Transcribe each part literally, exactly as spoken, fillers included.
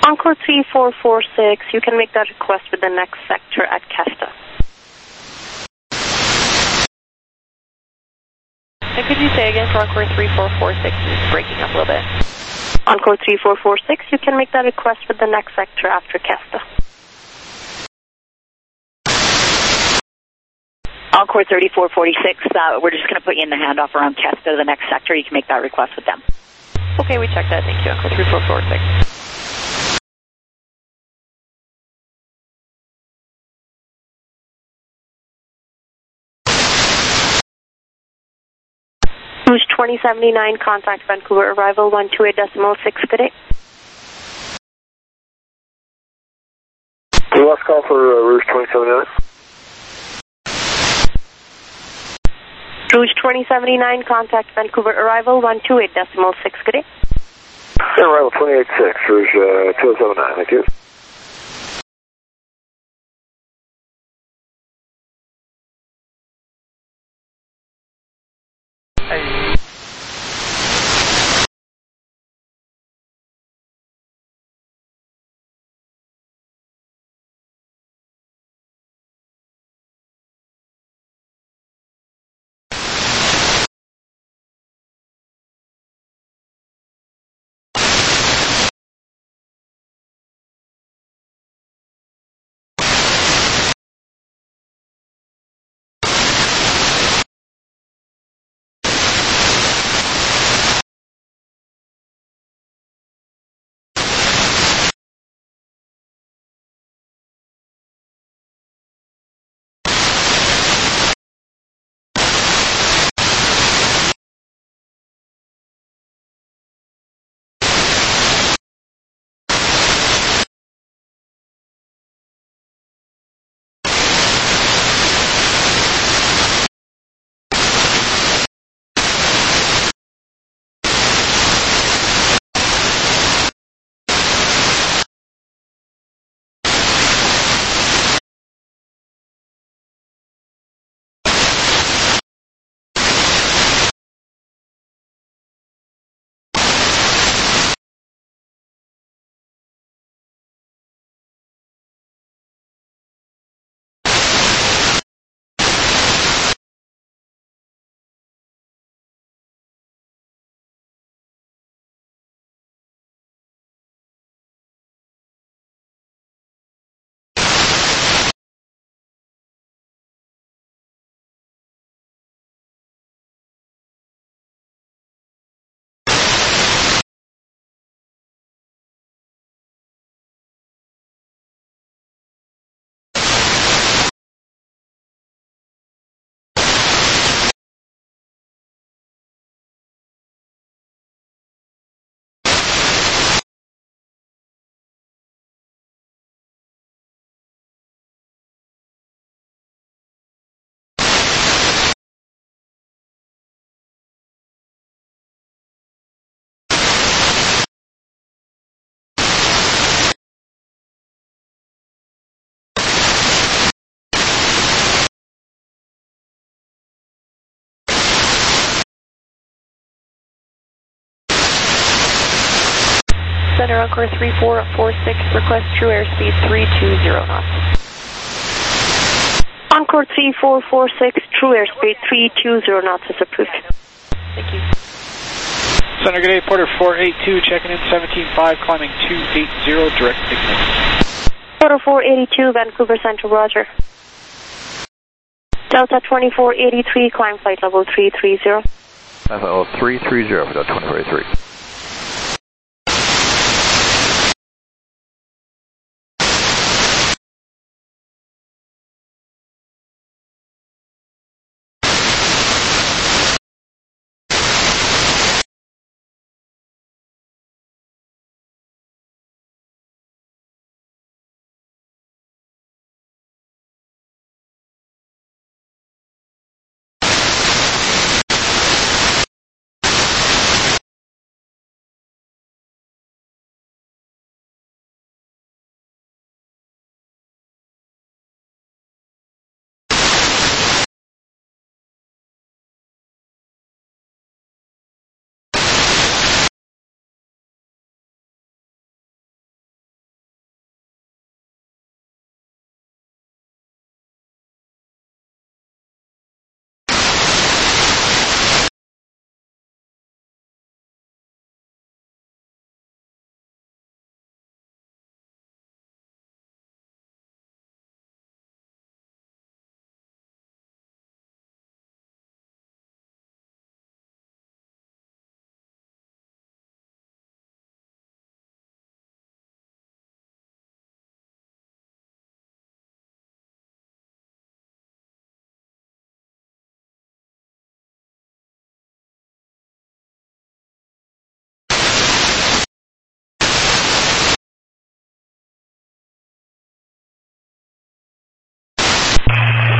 Encore three four four six, you can make that request with the next sector at Kesta. And could you say again for Encore three four four six? It's breaking up a little bit. Encore three four four six, you can make that request with the next sector after Kesta. Encore thirty-four forty-six, uh, we're just going to put you in the handoff around Kesta to the next sector. You can make that request with them. Okay, we checked that. Thank you, Encore three four four six. Rouge twenty seventy-nine, contact Vancouver arrival one two eight decimal six, good day. Last call for uh, Rouge twenty seventy-nine. Rouge twenty seventy-nine, contact Vancouver arrival one two eight decimal six, good day. Yeah, arrival twenty-eight six, Rouge uh, two oh seven nine, thank you. Hey. Center Encore three four four six, request true airspeed three two zero knots. Encore three four four six, true airspeed three two zero knots is approved. Thank you. Center, good day, Porter four eight two, checking in seventeen five, climbing two eight zero, direct ignition. Porter four eighty-two, Vancouver Central, roger. Delta twenty-four eighty-three, climb flight level three three zero. Flight level three three zero for Delta twenty-four eighty-three.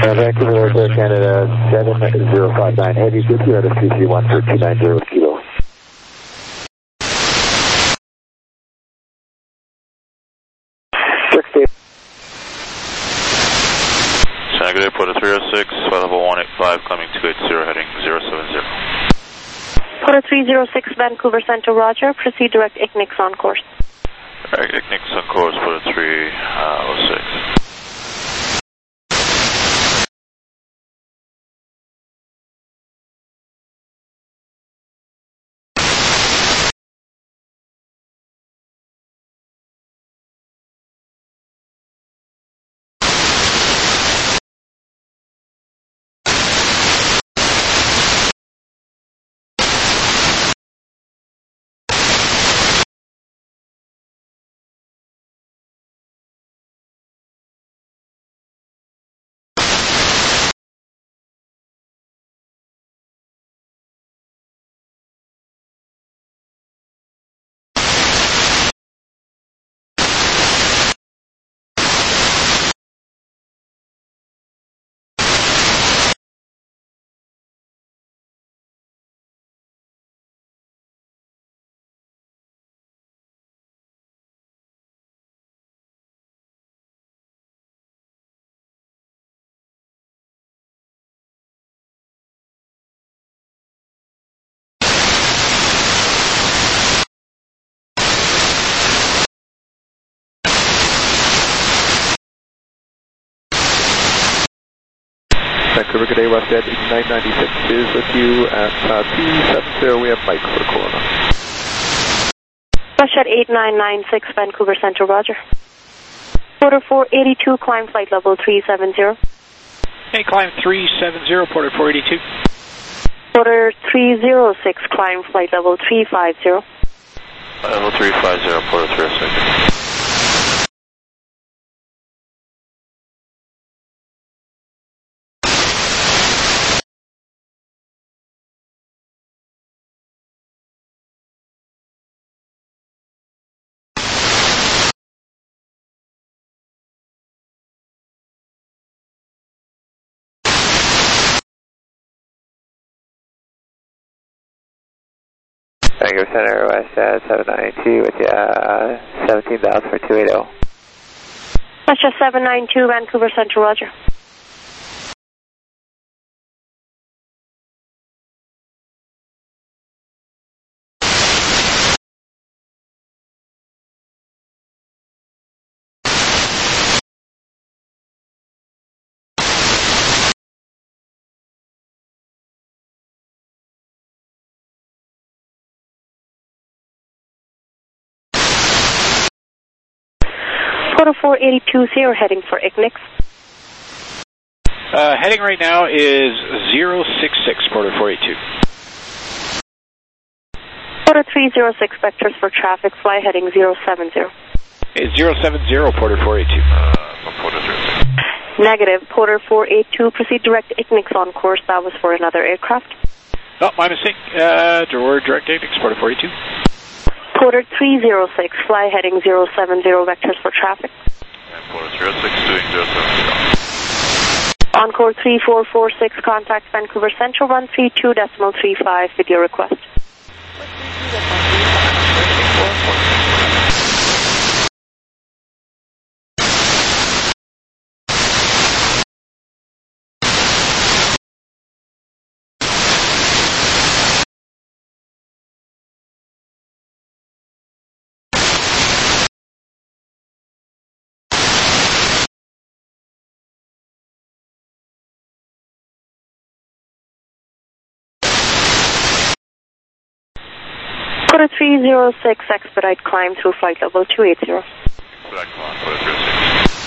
Uh, Vancouver North Air Canada seven zero five nine Heavy, good to you at a three three one for two nine zero kilo. Santa Good Day, Porter three oh six, flight level one eight five, climbing two eighty, heading zero seven zero. Porter three oh six, Vancouver Center, roger. Proceed direct I C N I C on course. Direct I C N I C on course, Porter three oh six. Vancouver, good day, WestJet eighty-nine ninety-six is with you at uh, T seventy, we have Mike for Corona. WestJet eight nine nine six, Vancouver Center, roger. Porter four eighty-two, climb flight level three seven zero. Hey, climb three seven zero, Porter four eighty-two. Porter three oh six, climb flight level three five zero. Level three five zero, Porter three oh six. Vancouver Center, WestJet seven ninety-two with you, uh, seventeen thousand for two eighty. WestJet seven nine two, Vancouver Center, roger. Porter four eighty-two, zero, heading for I C N I C. Uh, heading right now is zero six six, Porter four eighty-two. Porter three oh six, vectors for traffic, fly heading zero seven zero. Hey, zero seven zero, Porter four eighty-two. Uh, Porter zero six. Negative, Porter four eighty-two, proceed direct I C N I C on course, that was for another aircraft. Oh, my mistake. Uh, direct I C N I C, Porter four eighty-two. Porter three oh six, fly heading zero seven zero, vectors for traffic. And Porter three oh six, doing zero seven zero. Encore three four four six, contact Vancouver Central one three two decimal three five, video request. Porter three oh six, expedite climb through flight level two eighty. Expedite climb, Porter three oh six.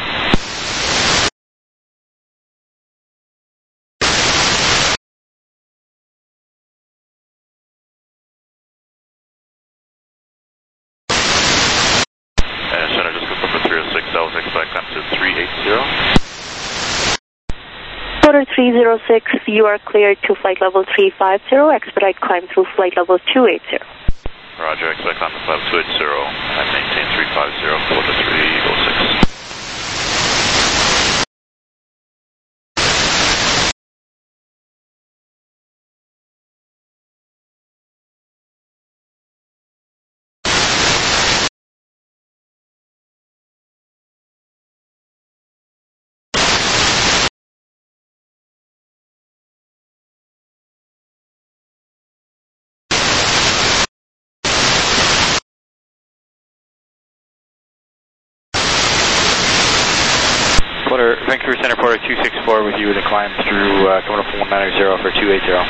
And Center, just confirm for three oh six, that was expedite climb to three eighty. Porter three oh six, you are cleared to flight level three five zero, expedite climb through flight level two eighty. Roger, expedite climb to flight two eighty and maintain three five zero, Porter three oh six. Porter, Vancouver Center, Porter two six four with you with a climb through, uh, coming up from one nine zero for two eight zero.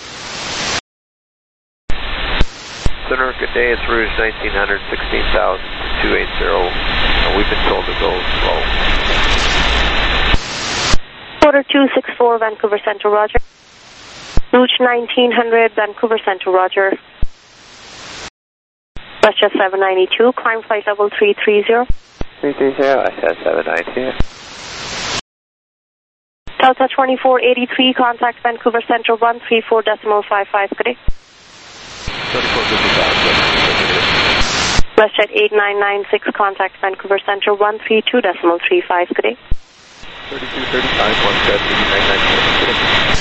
Center, good day, it's Rouge nineteen hundred, sixteen thousand, two eight zero, and we've been told to go slow. Porter two six four, Vancouver Center, roger. Rouge nineteen hundred, Vancouver Center, roger. WestJet seven ninety-two, climb flight level three three zero. three three zero, S S seven ninety-two. Delta twenty-four eighty-three, contact Vancouver Center one three four decimal five five, good day. thirty-four fifty-five, WestJet eight nine nine six, contact Vancouver Center one three two decimal three five, good day. thirty-two thirty-five, one jet, eight nine nine six, good day.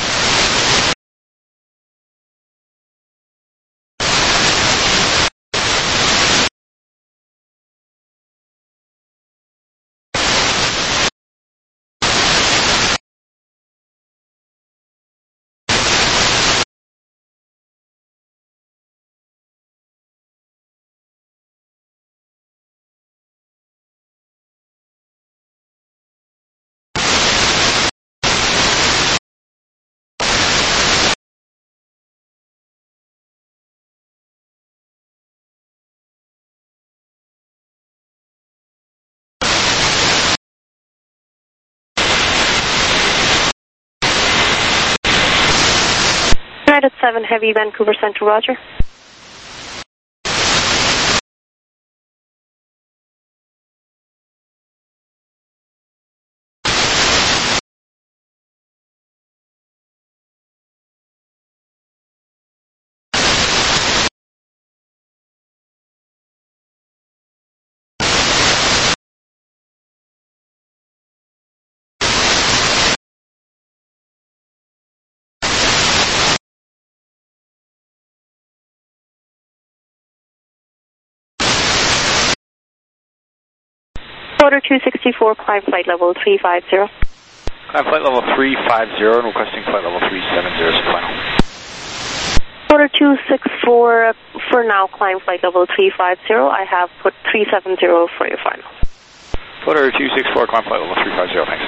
United seven Heavy, Vancouver Center, roger. Porter two sixty-four, climb flight level three five zero. Climb flight level three five zero and requesting flight level three seven zero, so final. Porter two sixty-four, uh, for now, climb flight level three five zero. I have put three seven zero for your final. Porter two six four, climb flight level three five zero, thanks.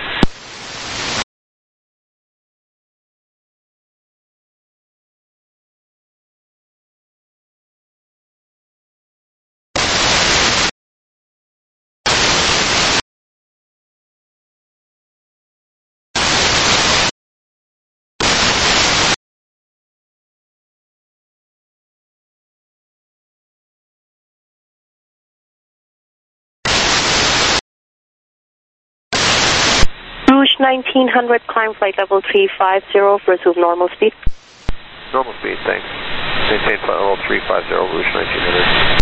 Rouge nineteen hundred, climb flight level three five zero, resume normal speed. Normal speed, thanks. Maintain flight level three five zero, Rouge nineteen hundred.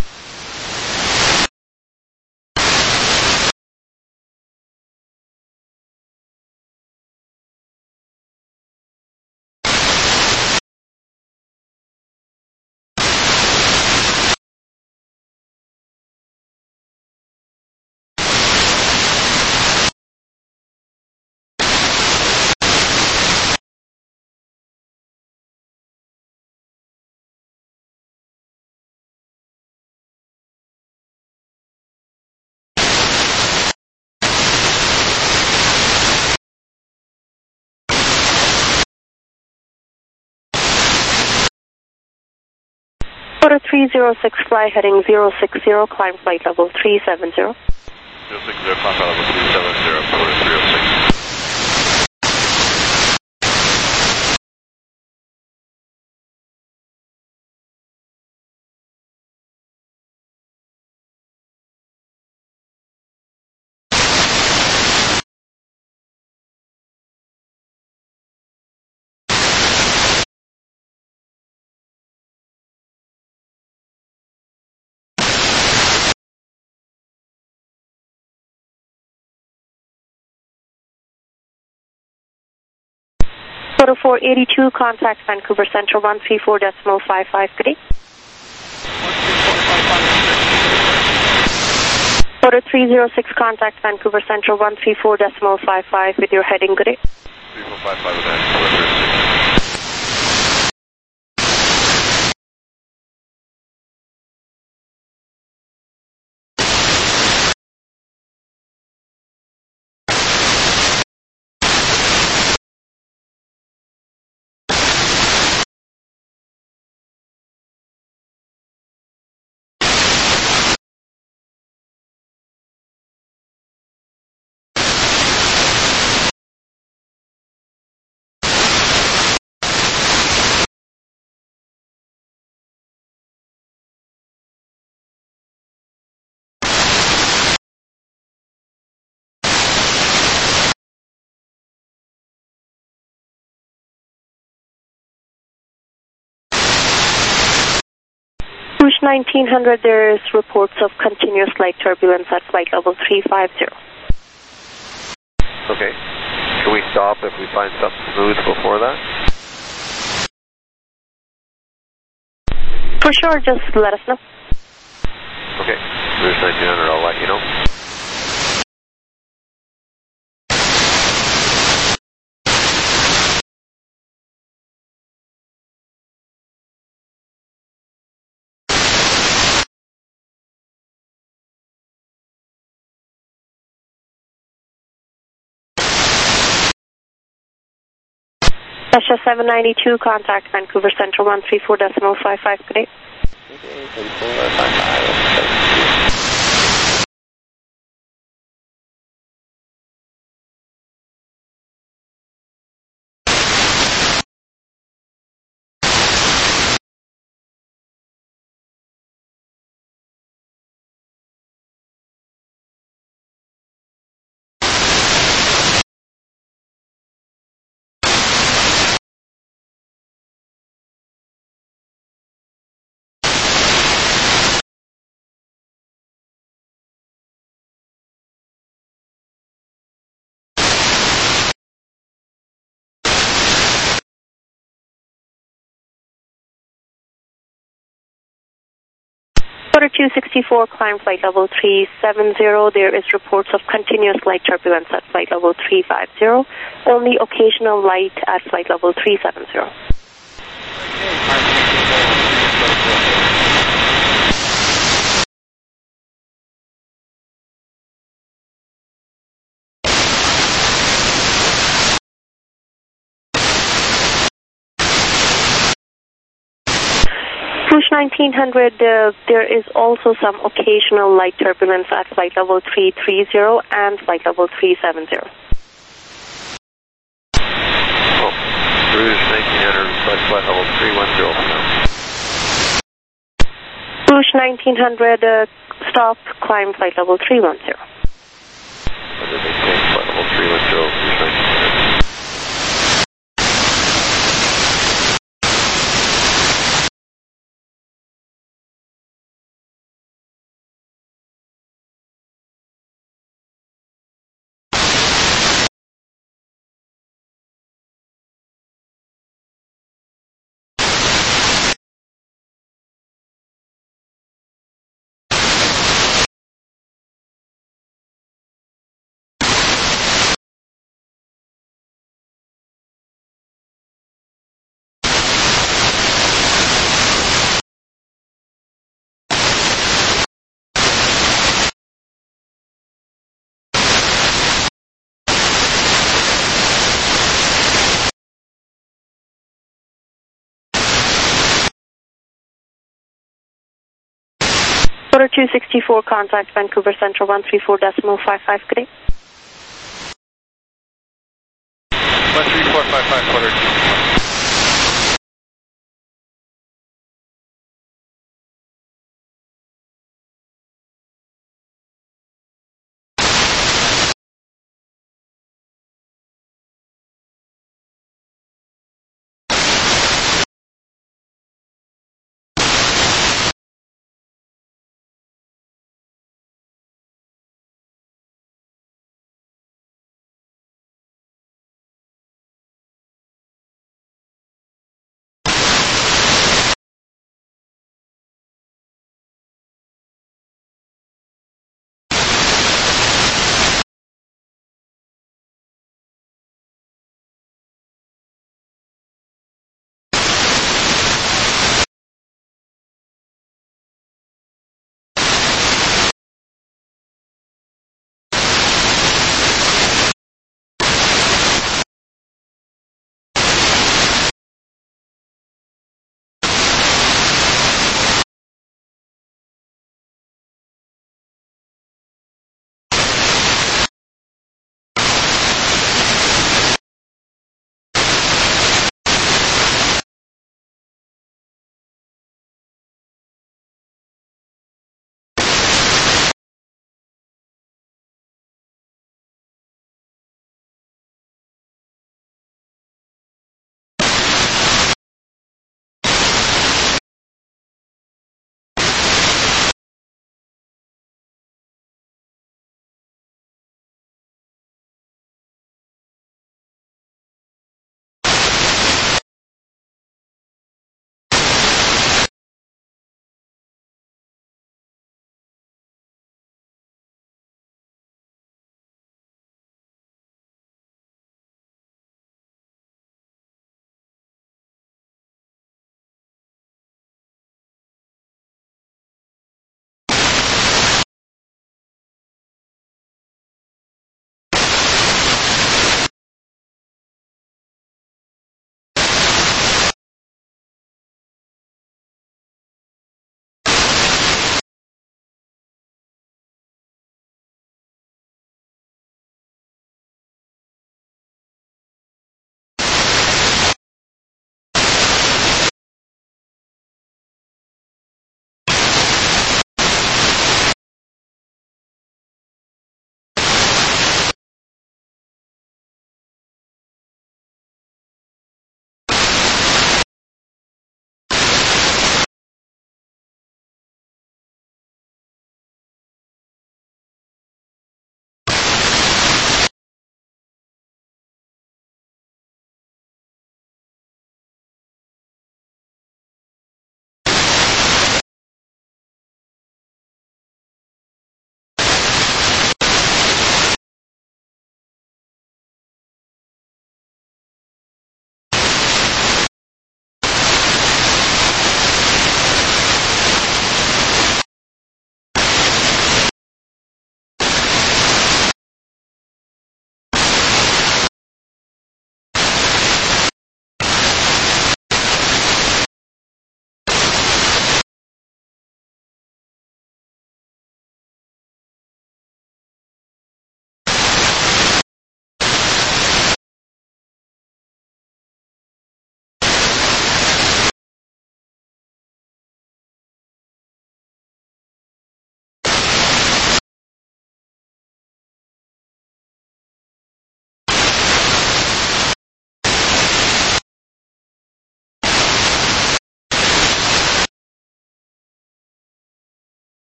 Porter three zero six, fly heading zero six zero, climb flight level three seven zero. zero six zero, climb flight level three seven zero, Porter three oh six. Porter four eighty-two, contact Vancouver Central one three four decimal five five, good day. Porter three zero six, contact Vancouver Central one three four decimal five five with your heading, good day. three four five five with that, Rouge nineteen hundred, there is reports of continuous light turbulence at flight level three five zero. Okay. Can we stop if we find something smooth before that? For sure, just let us know. Okay. Rouge nineteen hundred, I'll let you know. Russia seven ninety-two, contact Vancouver Central one three four decimal five five, good day. Okay, three four five five. Quarter two sixty-four, climb flight level three seven zero. There is reports of continuous light turbulence at flight level three five zero. Only occasional light at flight level three seven zero. Rouge nineteen hundred, uh, there is also some occasional light turbulence at flight level three three zero and flight level three seven zero. Oh, Rouge nineteen hundred, flight, flight level three one zero for now. Rouge nineteen hundred, uh, stop, climb flight level three one zero. What did they say? Flight level three one zero, Rouge nineteen hundred. Quarter two sixty-four, contact Vancouver Central one three four decimal five five, good day. one three four five five, quarter two.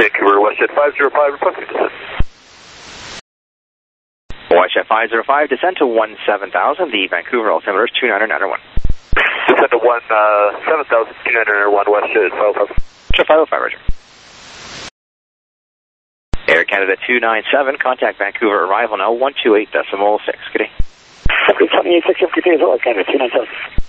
Vancouver, WestJet five zero five, requesting descent. WestJet five zero five, descend to one seven thousand, the Vancouver altimeter is two nine nine one. Descend to one seven thousand, two nine nine one, WestJet five oh five. WestJet five oh five, roger. Air Canada two nine seven, contact Vancouver, arrival now one two eight decimal six, good day. Okay, seventy-eight six fifty as well, Air Canada two nine seven.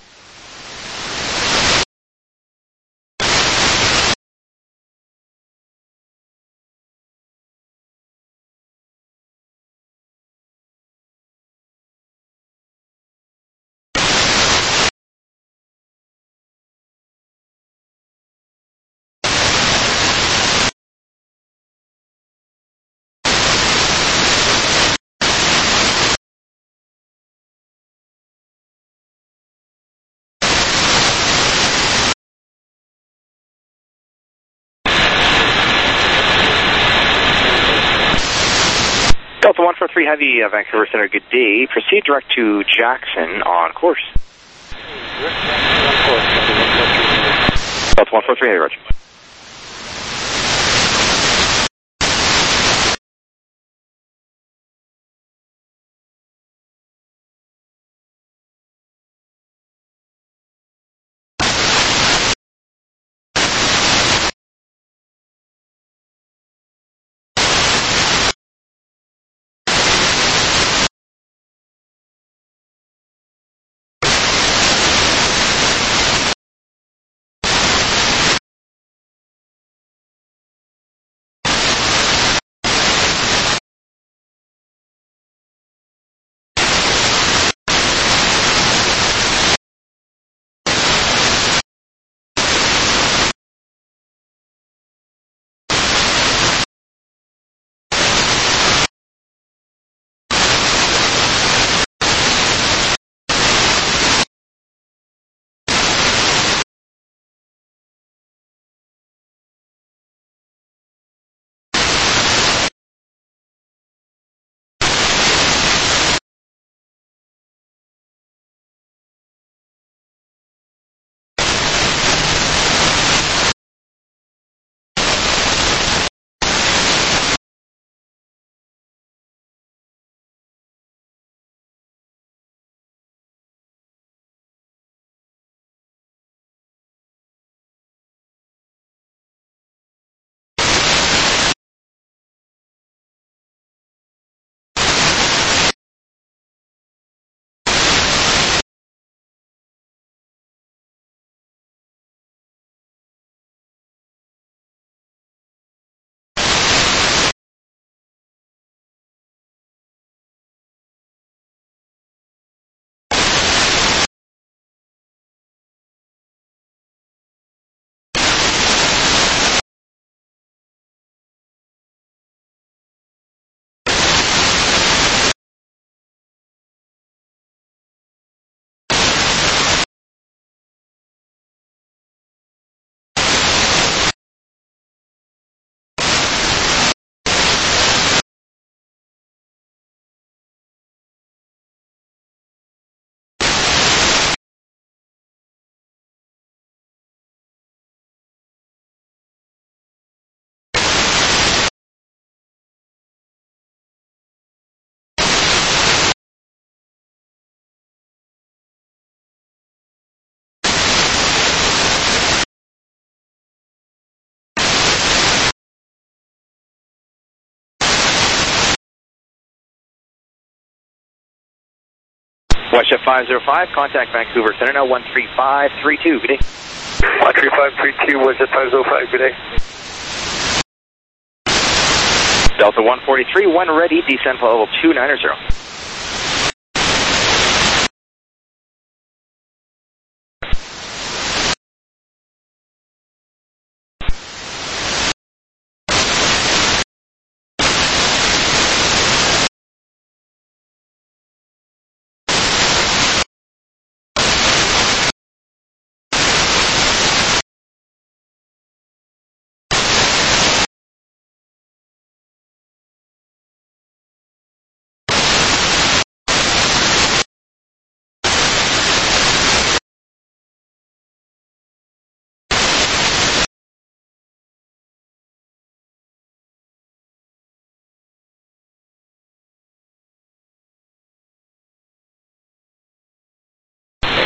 Delta one four three Heavy, uh, Vancouver Center, good day. Proceed direct to Jackson on course. Delta one four three Heavy, roger. WestJet five zero five, contact Vancouver Center now one three five three two, good day. one three five three two, WestJet five zero five, good day. Delta one forty-three, one ready, descend to level two nine zero.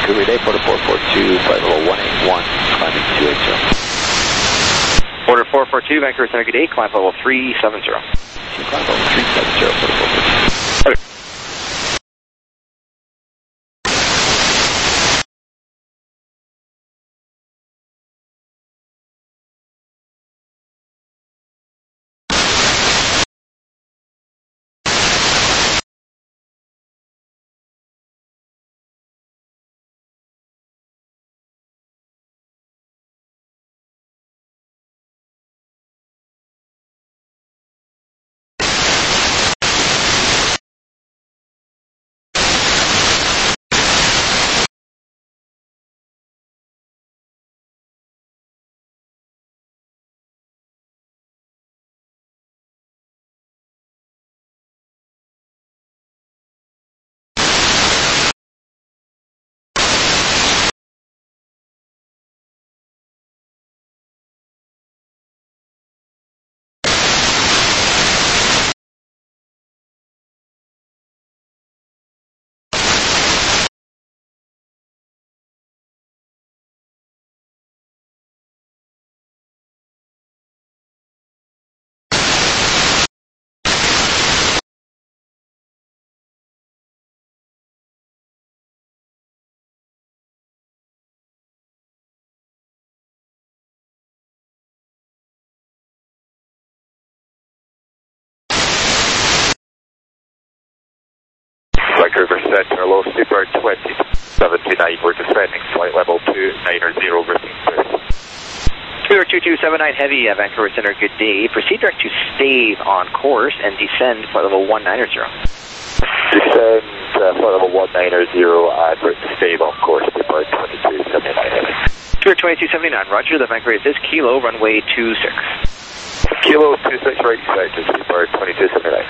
Center, good day, Porter four four two, flight level one eight one, climbing two eight zero. Porter four four two, Vancouver Center, good day, climb level three seven zero. Climb level three seven zero, Porter four four two. Okay. Vancouver Center, low Super twenty seventy-nine, we're descending, flight level two niner zero, routine clear. Speedbird two two seven nine Heavy, uh, Vancouver Center, good day. Proceed direct to Stave on course and descend flight level one niner zero. Descend, uh, flight level one niner zero, and we're to Stave on course, Speedbird twenty-two seventy-nine Heavy. Speedbird twenty-two seventy-nine, roger, the Vancouver is Kilo, runway two six. Kilo two six, right side to Speedbird twenty-two seventy-nine.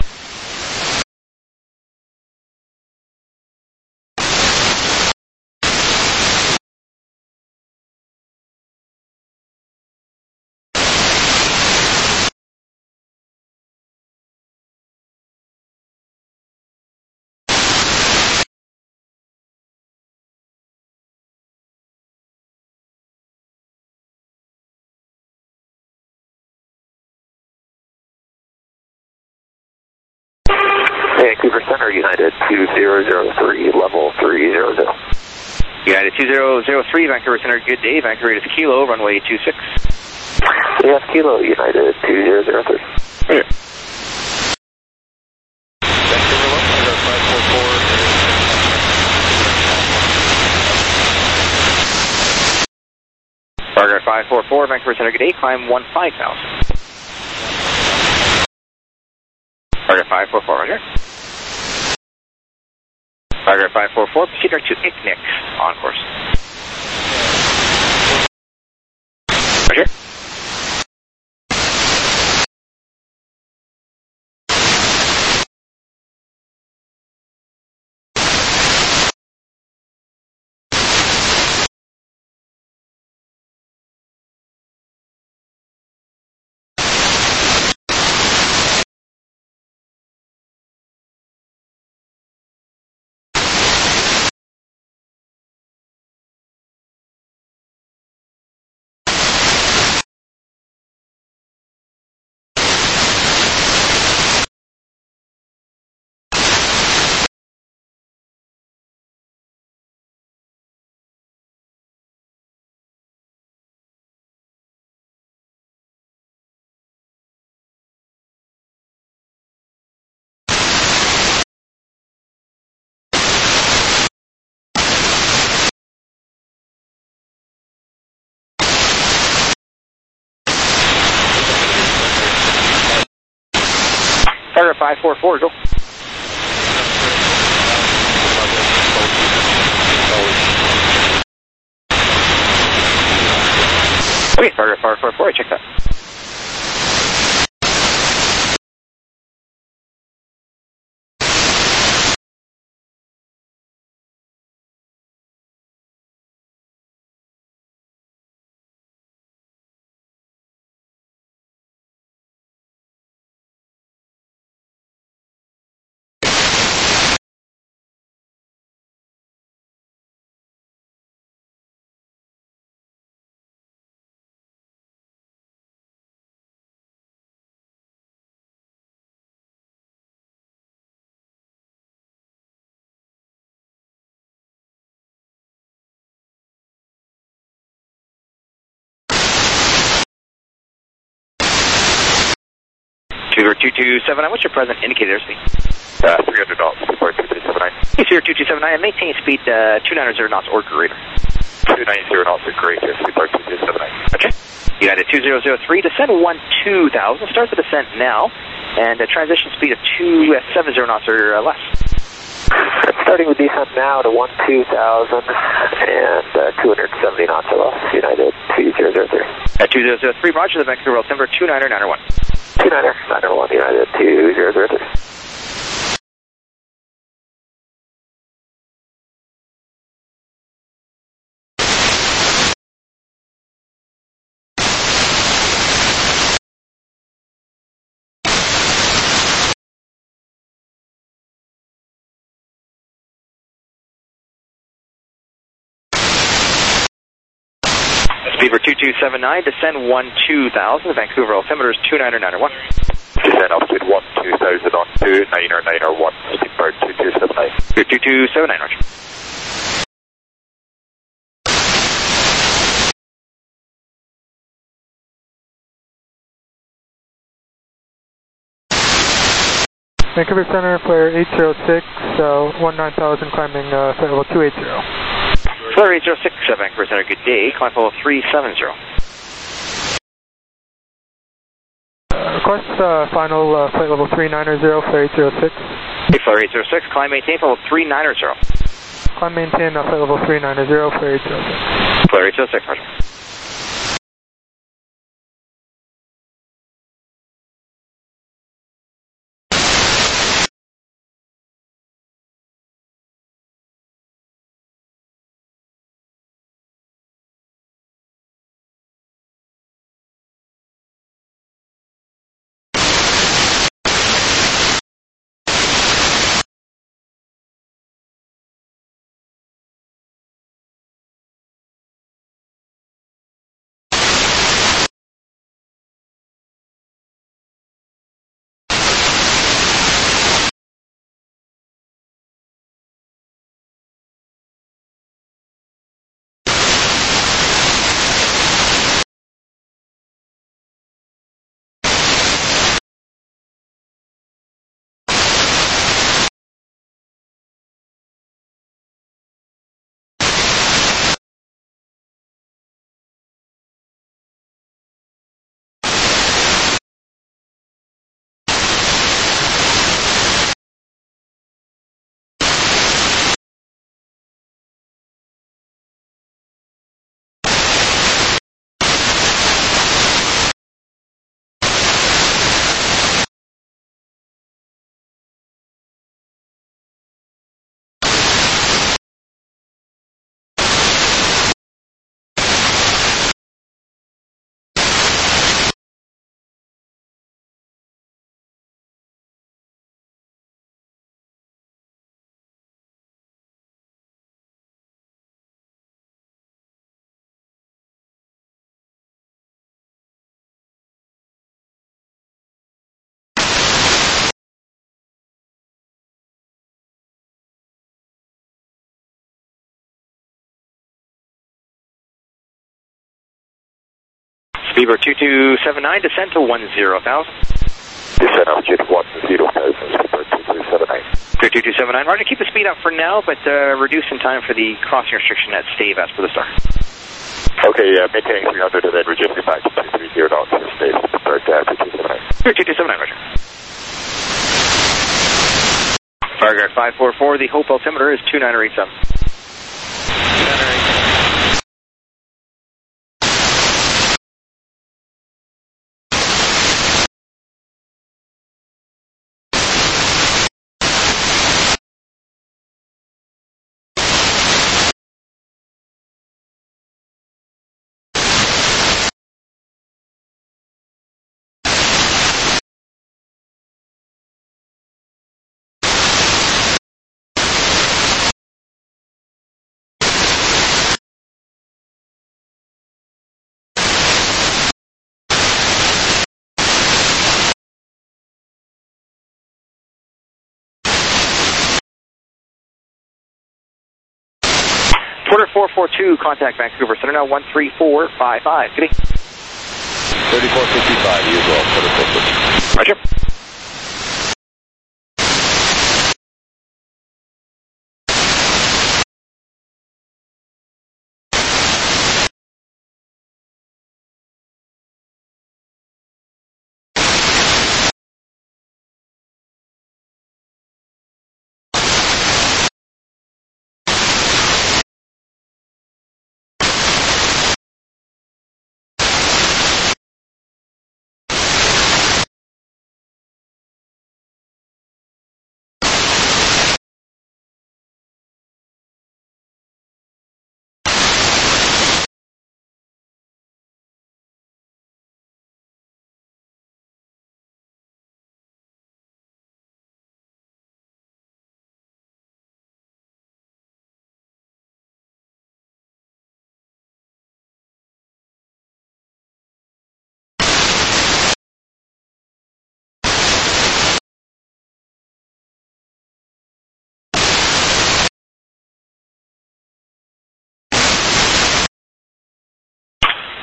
Vancouver Center, United two zero zero three, level three zero zero. United two zero zero three, Vancouver Center, good day. Vancouver is Kilo, runway two six. Yes, Kilo, United two zero zero three. Okay. Target five four four, Vancouver Center, good day. Climb one five thousand. Target five four four, roger. Target five four four, proceed direct to I C N I C on course. Roger. Target five four four, go. Okay, target five four four, check that. Speedbird two two seven nine, what's your present indicated airspeed? Uh, three hundred knots, Speedbird two two seven nine. Speedbird two two seven nine, and maintain speed uh, two ninety knots or greater. two ninety knots or greater, Speedbird two two seven nine. Okay. United two zero zero three, descend one two thousand, start the descent now, and a transition speed of two seventy knots or uh, less. Starting with descent now to one two thousand and uh, two hundred seventy knots or less, United two zero zero three. At two zero zero three, roger, the Vancouver altimeter two niner niner one. two niner niner one, United two zero zero three. Speedbird two two seven nine, descend one two thousand, the Vancouver altimeter is two niner niner one. Descend altitude one two thousand on two niner niner one, Speedbird two two seven nine. two two seven nine, roger. Vancouver Center, flare eight zero six, uh, one nine thousand, climbing uh, flight level two eighty. Flare eight zero six, uh, Vancouver Center, good day, climb level three seventy. Uh, request uh, final uh, flight level three ninety, flare eight zero six. Hey, flare eight zero six, climb maintain level three ninety. Climb maintain uh, flight level three ninety, flare eight zero six. Flare eight zero six, roger. Speedbird two two seven nine, descend to one zero thousand. Descend altitude one zero thousand, Speedbird two two seven nine. two two seven nine, roger, keep the speed up for now, but uh, reduce in time for the crossing restriction at Stave as per the star. Okay, uh, maintaining three hundred and then reducing back to two three zero knots for Stave, Speedbird uh, two two seven nine. two two seven nine, roger. Fireguard five four four, the Hope altimeter is two niner eight seven. two niner eight seven. Porter four four two, contact Vancouver Center now one three four five five. Good day. thirty-four fifty-five, you as well, Porter four four two. Roger.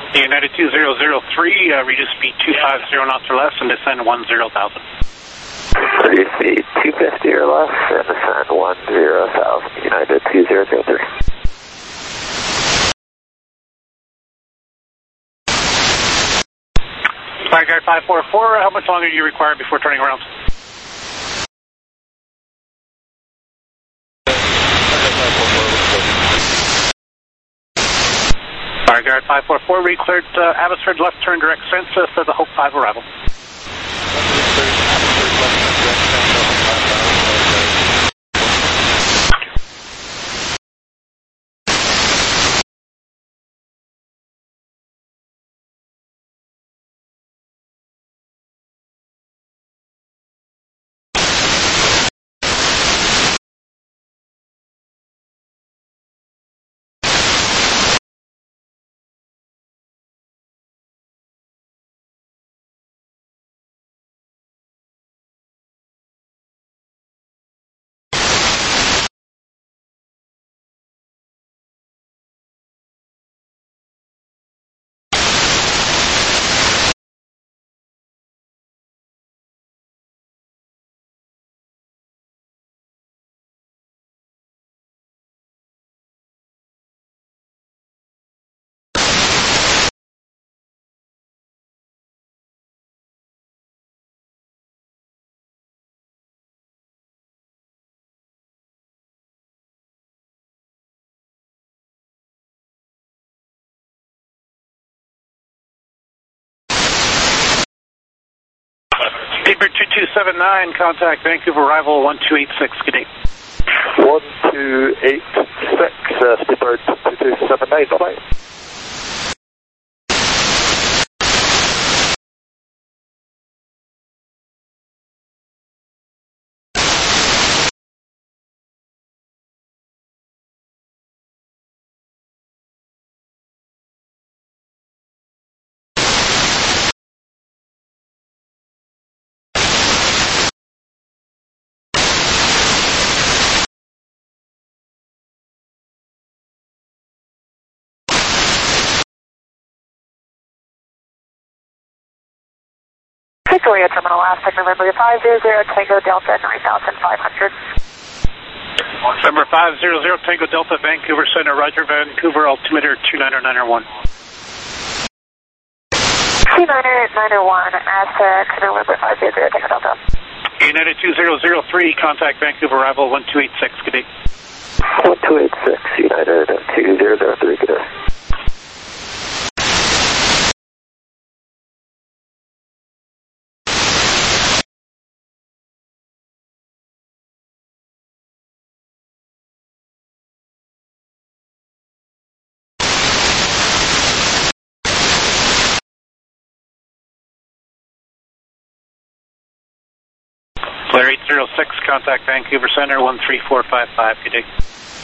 United two zero zero three, uh, reduce speed two fifty knots or less and descend one zero thousand. Reduce speed two fifty or less and descend one zero thousand. United two zero zero three. Fireguard five four four, how much longer do you require before turning around? Fireguard five four four, we cleared uh, Abbotsford left turn direct census for the Hope five arrival. Speedbird two two seven nine, contact Vancouver arrival one two eight six, good day. one two eight six, uh, Speedbird two two seven nine, bye-bye. Victoria Terminal, Aztec, November five zero zero, Tango Delta, nine thousand five hundred. November five zero zero, Tango Delta, Vancouver Center, Roger, Vancouver, altimeter two niner niner one. two niner niner one, Aztec, November five zero zero, Tango Delta. United two zero zero three, contact Vancouver arrival one two eight six, good day. one two eight six, United two zero zero three, good day. Flare eight zero six, contact Vancouver Center one three four five five, good day.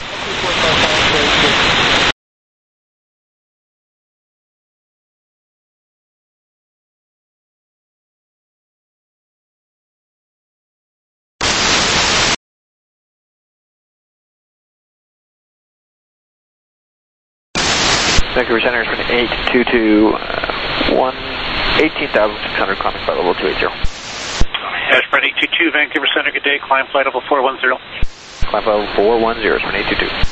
Vancouver Center is from eight two two one, eighteen thousand six hundred, climbing flight level two eighty. Ashburn eight two two, Vancouver Center, good day, climb flight level four one zero. Climb flight level four one zero, from eight two two.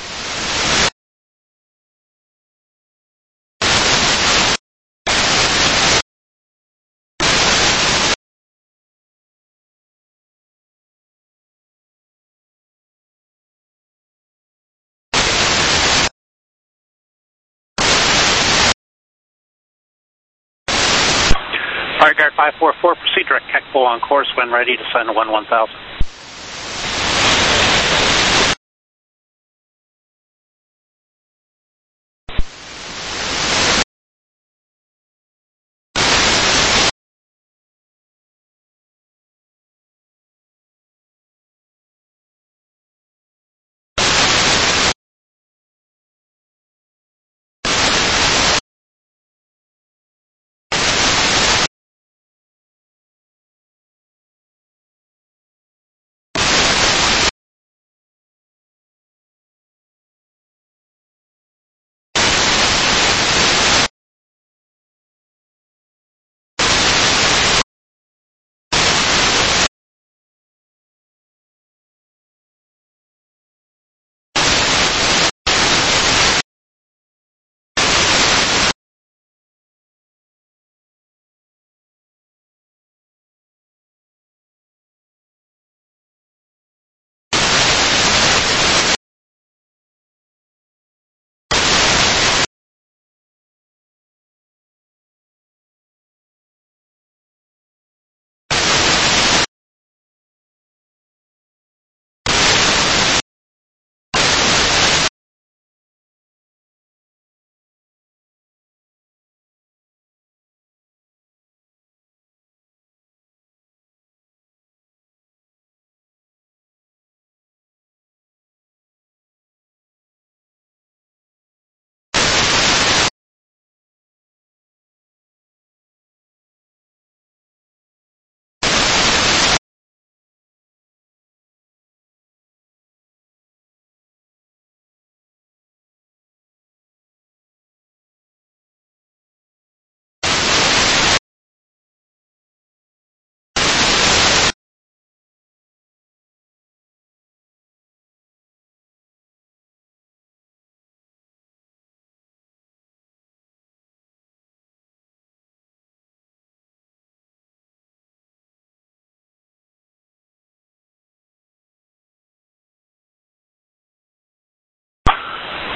Fireguard five four four, proceed direct Keckbull on course when ready to send one one thousand.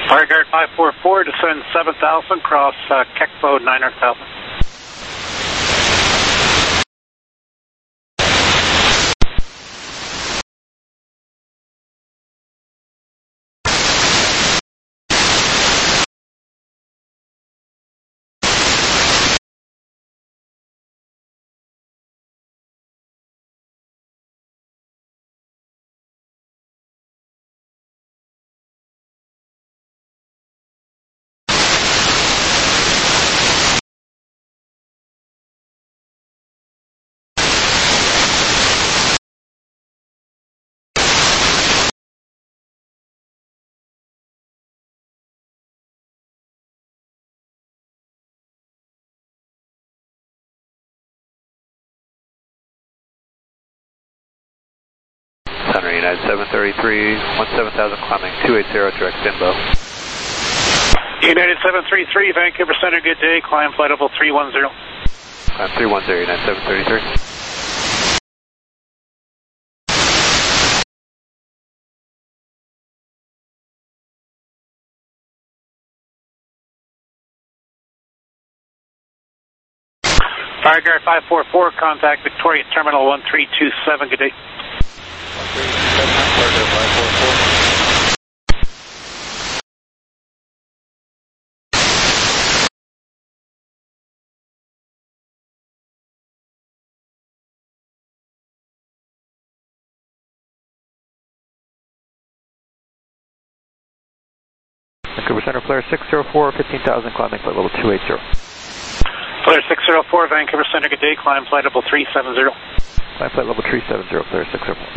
Fireguard five four four, descend seven thousand, cross uh, Kekbo nine hundred thousand. Center United seven thirty-three, one seven thousand climbing two eighty, direct Finbo. United seven three three, Vancouver Center, good day, climb flight level three one zero. Climb three one zero, United seven thirty-three. Fireguard five four four, contact Victoria Terminal one three two seven, good day. Vancouver Center, flare six zero four, fifteen thousand, climbing flight level two eighty. Flare six zero four, Vancouver Center, good day, climb flight level three seven zero. Climb flight level three seven zero, flare six zero four.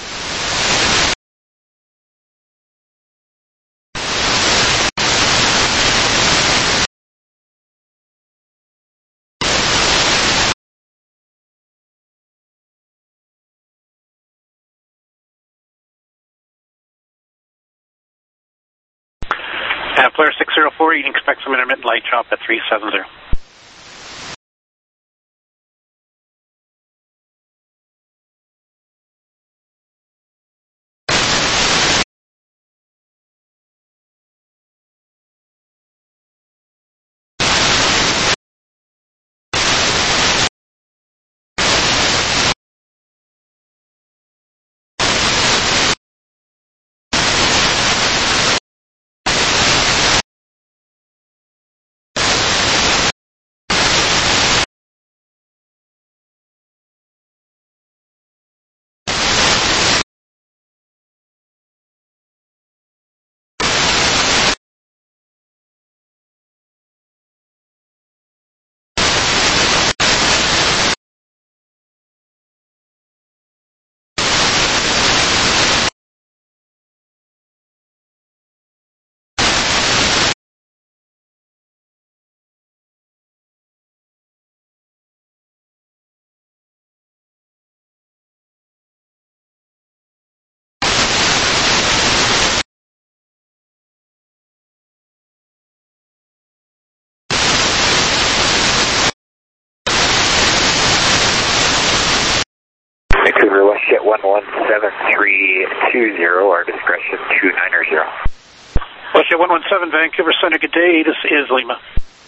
Uh, flare six zero four, you can expect some intermittent light chop at three seven zero. Vancouver WestJet one one seven three two zero, our discretion two nine zero. WestJet one one seven, Vancouver Center, good day, this is Lima.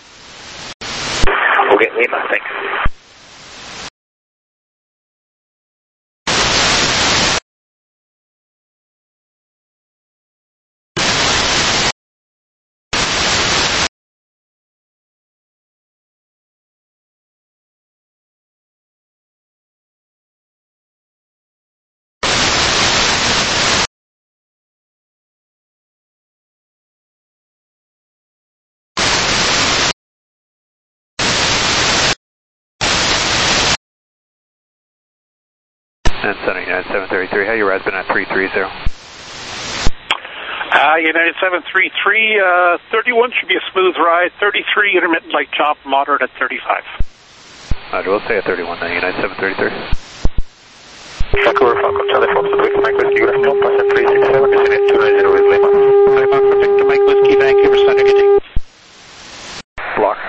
Okay, Lima, thanks. And Center United seven thirty-three, how your ride's been at three three zero? Uh, United seven three three, uh, thirty-one should be a smooth ride, thirty-three intermittent light chop, moderate at thirty-five. Roger, we'll stay at thirty-one then, United seven thirty-three. Vancouver, Falcon, Charlie Fox, Victor Mike Whiskey, good afternoon, Passenger three six seven, descending two nine zero with Lima. Lima, Victor Mike Whiskey, Vancouver Center, good day. Blocked.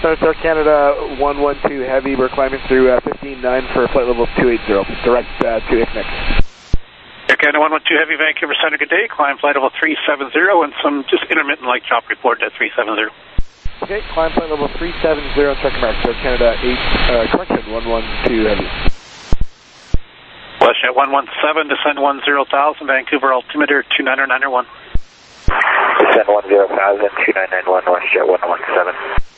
South Air Canada one one two Heavy, we're climbing through uh, fifteen nine for flight level two eighty, direct uh, to I C N I C. Air Canada one one two Heavy, Vancouver Center, good day. Climb flight level three seventy and some just intermittent light chop report at three seventy. Okay, climb flight level three seventy, check mark, Air Canada eight, uh, correction, one one two Heavy. WestJet one one seven, descend one zero thousand, Vancouver altimeter two nine nine one. Descend one zero thousand, two nine nine one, WestJet one one seven.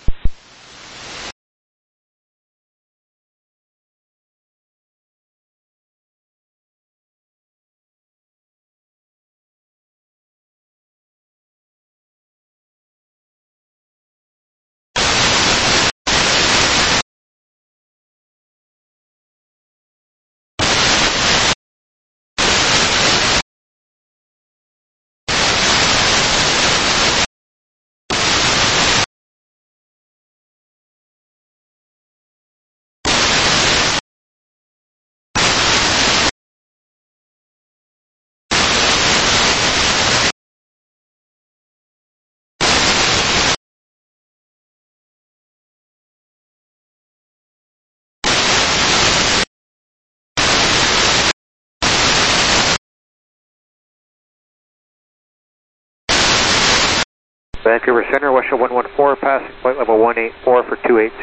Vancouver Center, WestJet one one four, passing flight level one eight four for two eighty.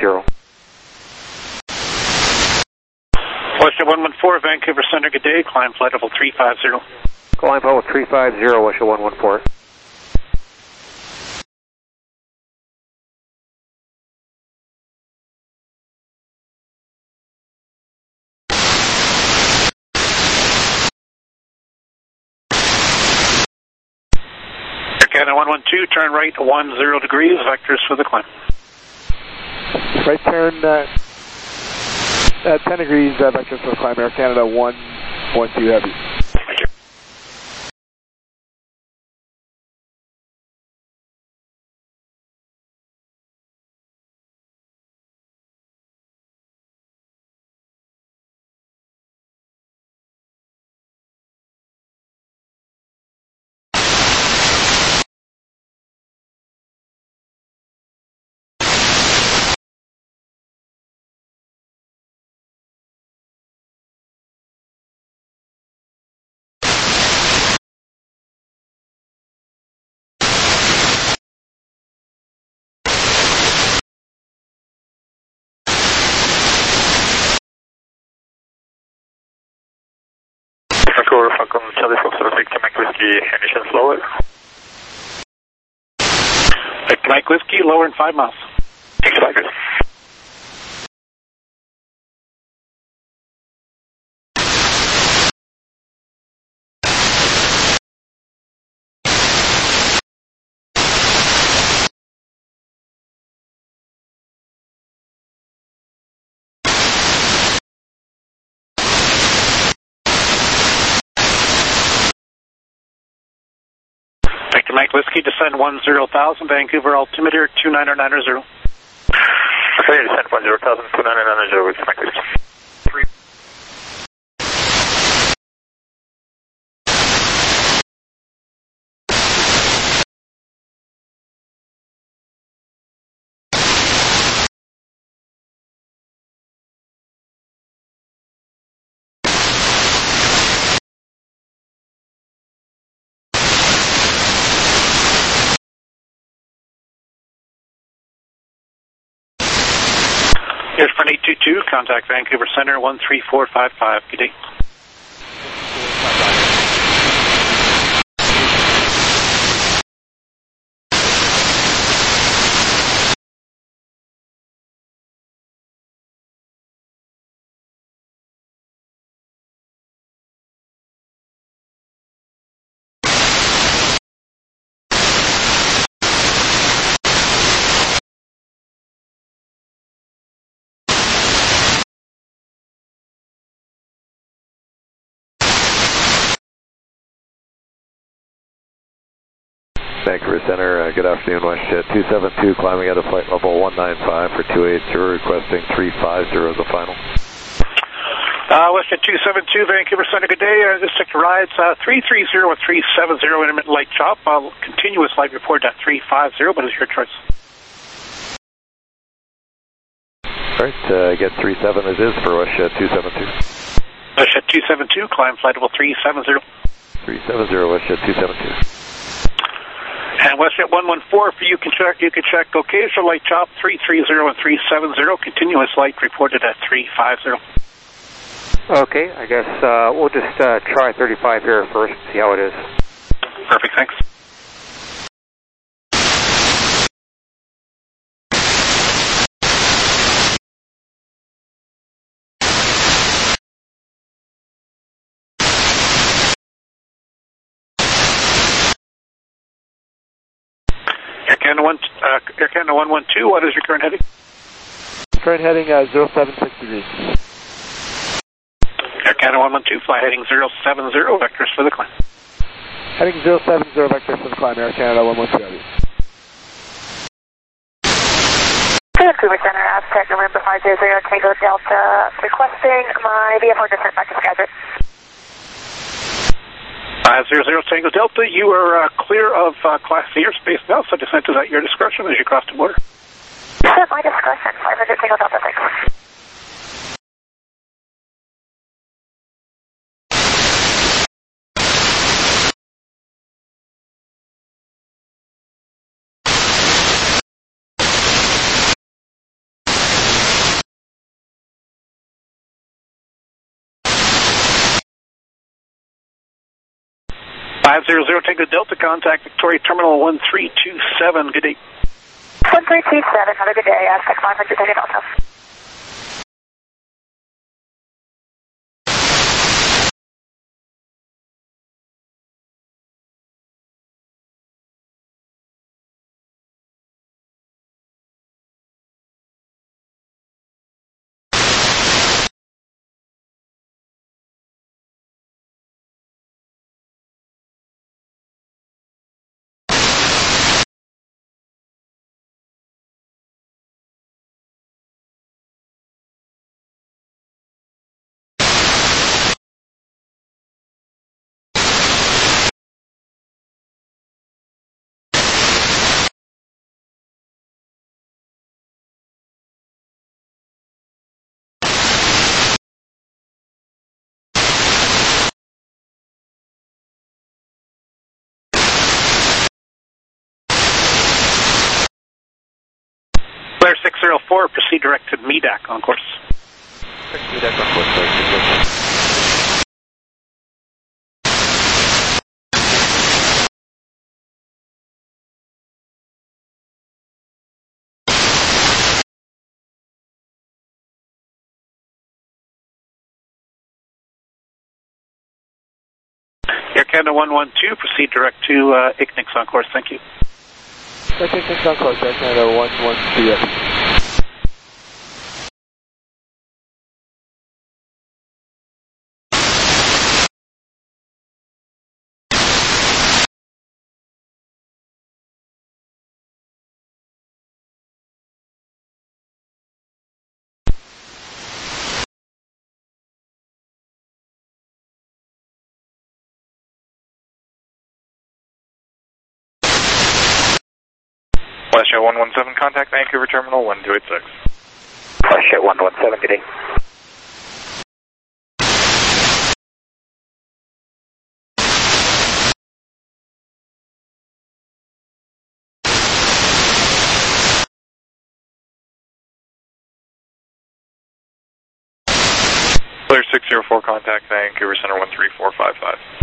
WestJet one one four, Vancouver Center, good day. Climb flight level three fifty. Climb level three fifty, WestJet one one four. Canada one one two, turn right one zero degrees, vectors for the climb. Right turn uh, uh, ten degrees, uh, vectors for the climb, Air Canada one one two Heavy. Thank you. Vancouver, Falcon, Charlie Fox, Victor Mike Whiskey, ignition slower. Victor Mike Whiskey, lower in five miles. Thanks, Victor. Mike Whiskey, descend one zero thousand, Vancouver altimeter two nine nine zero. Okay, descend one zero thousand, two nine nine zero with Mike Whiskey. Three. Here's Front eight two two, contact Vancouver Center one three four five five. Good day. Vancouver Center, uh, good afternoon, WestJet two seven two, climbing out of flight level one nine five for two eighty, requesting three fifty as a final. Uh, WestJet two seven two, Vancouver Center, good day. Uh, just took the rides, uh, three three zero with three seventy, intermittent light chop. I'll continuous light report at three fifty, but it's your choice. All right, uh, get three seven as is for WestJet two seven two. WestJet two seven two, climb flight level three seven zero. three seven zero, WestJet two seven two. And WestJet one one four, for you can check, you can check occasional light chop three three zero and three seven zero, continuous light reported at three five zero. Okay, I guess uh, we'll just uh, try thirty-five here first, see how it is. Perfect, thanks. Air Canada one, uh, Air Canada one one two, what is your current heading? Current heading uh, zero seven six degrees. Air Canada one one two, fly heading zero seven zero, vectors for the climb. Heading zero seven zero, vectors for the climb, Air Canada one one two. Vancouver Center, Aztec, November five zero zero, Tango Delta, requesting my V F R descent back to Skydrift. five zero zero Tango Delta, you are uh, clear of uh, Class C airspace now, so descent is at your discretion as you cross the border. At my discretion, five hundred Tango Delta, thanks. five zero zero Tango Delta, contact Victoria Terminal one three two seven, good day. one three two seven, have a good day, Aztec five hundred Tango Delta. Flare six zero four, proceed direct to M E D A C on course. M E D A C on course, sorry. Air Canada one one two, proceed direct to uh, I C N I X on course, thank you. I think it's on course, Air Canada one one two, yes. WestJet one one seven, contact Vancouver Terminal one two eight six. WestJet one one seven, good day. Clear six zero four, contact Vancouver Center one three four five five.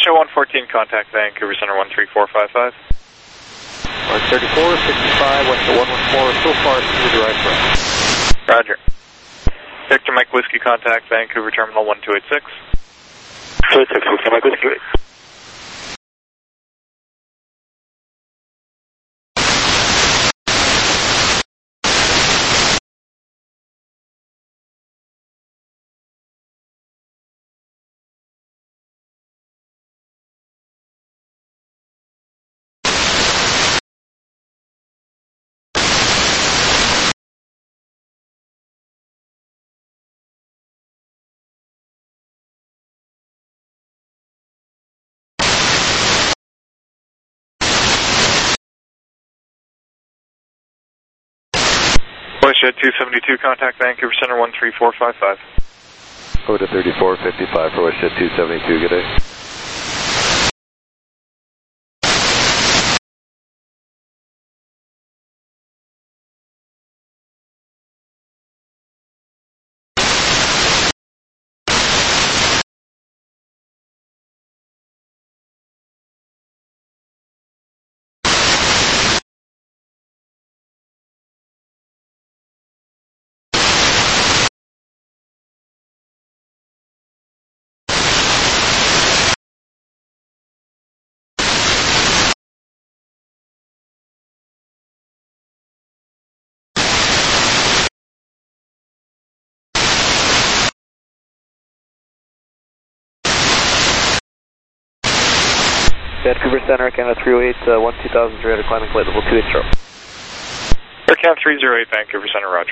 Westjet one fourteen, contact Vancouver Center one three four five five. one thirty-four, sixty-five, Westjet one one four, so far to the direct right. Roger. Victor Mike Whiskey, contact Vancouver Terminal one two eight six. two eight six, Victor Mike Whiskey. Westjet two seventy-two, contact Vancouver Center one three four five five. Go to thirty-four fifty-five for Westjet two seventy-two, good day. Vancouver Center, Canada three oh eight, uh, one two thousand three hundred, climbing flight level two eight zero. Air Canada three oh eight, Vancouver Center, roger.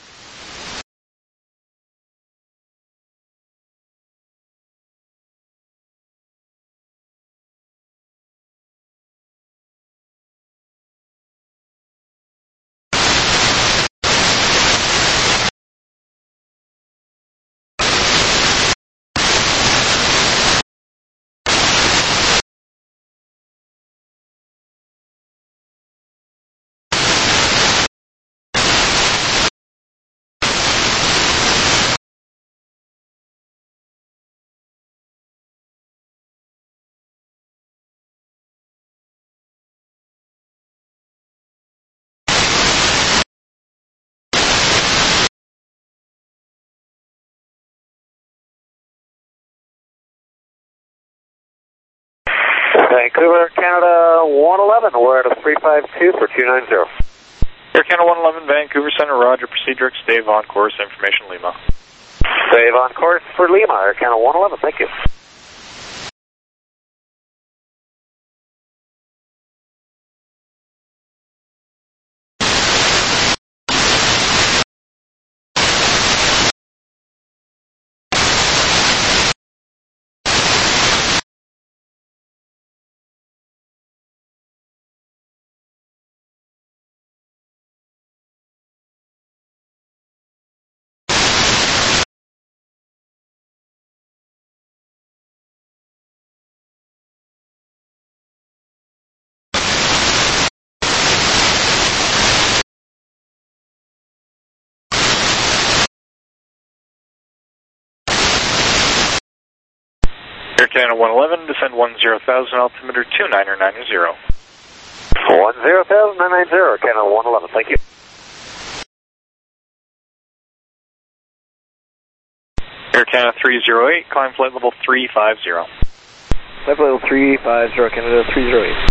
Vancouver, Canada one eleven, we're at a three five two for two nine zero. Air Canada one eleven, Vancouver Center, roger. Proceed direct, stay on course, information Lima. Stay on course for Lima, Air Canada one eleven, thank you. Air Canada one eleven, descend one zero thousand, altimeter two niner niner zero. one zero thousand nine nine zero, Canada one eleven, thank you. Air Canada three oh eight, climb flight level three five zero. Flight level three five zero, Canada three oh eight.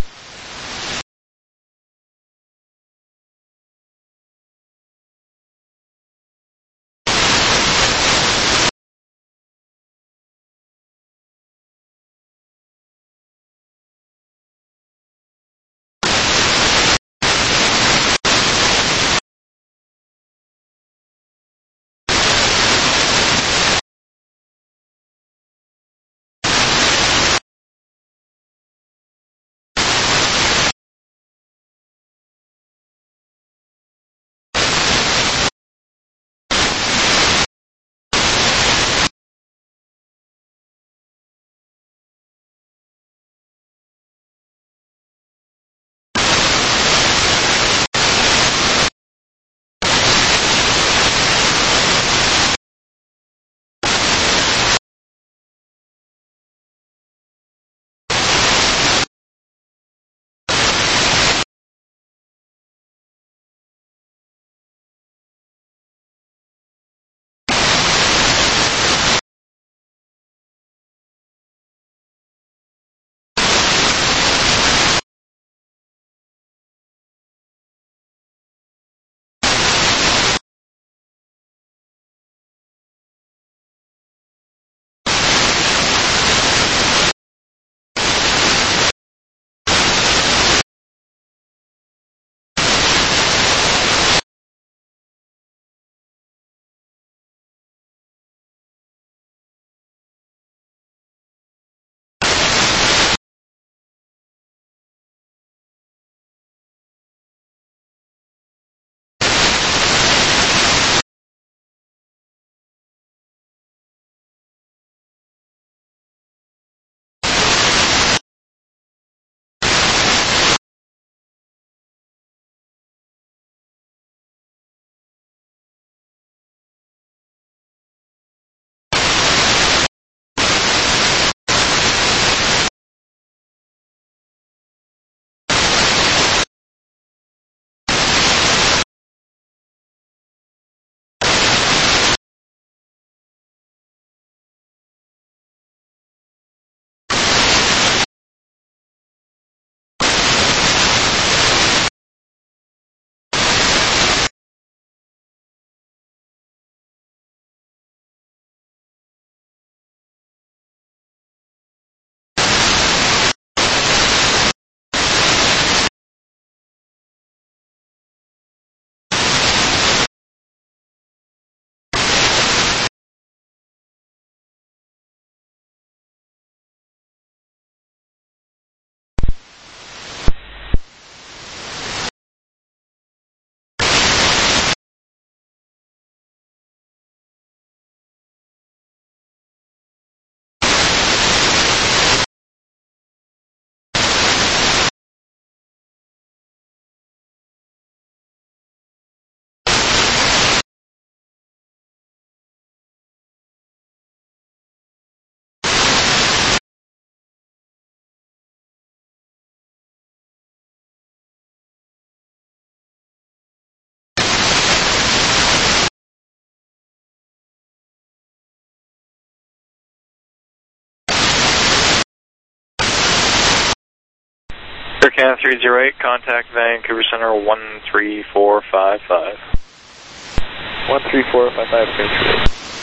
Air Canada three zero eight, contact Vancouver Center one three four five five. one three four five five, Vancouver.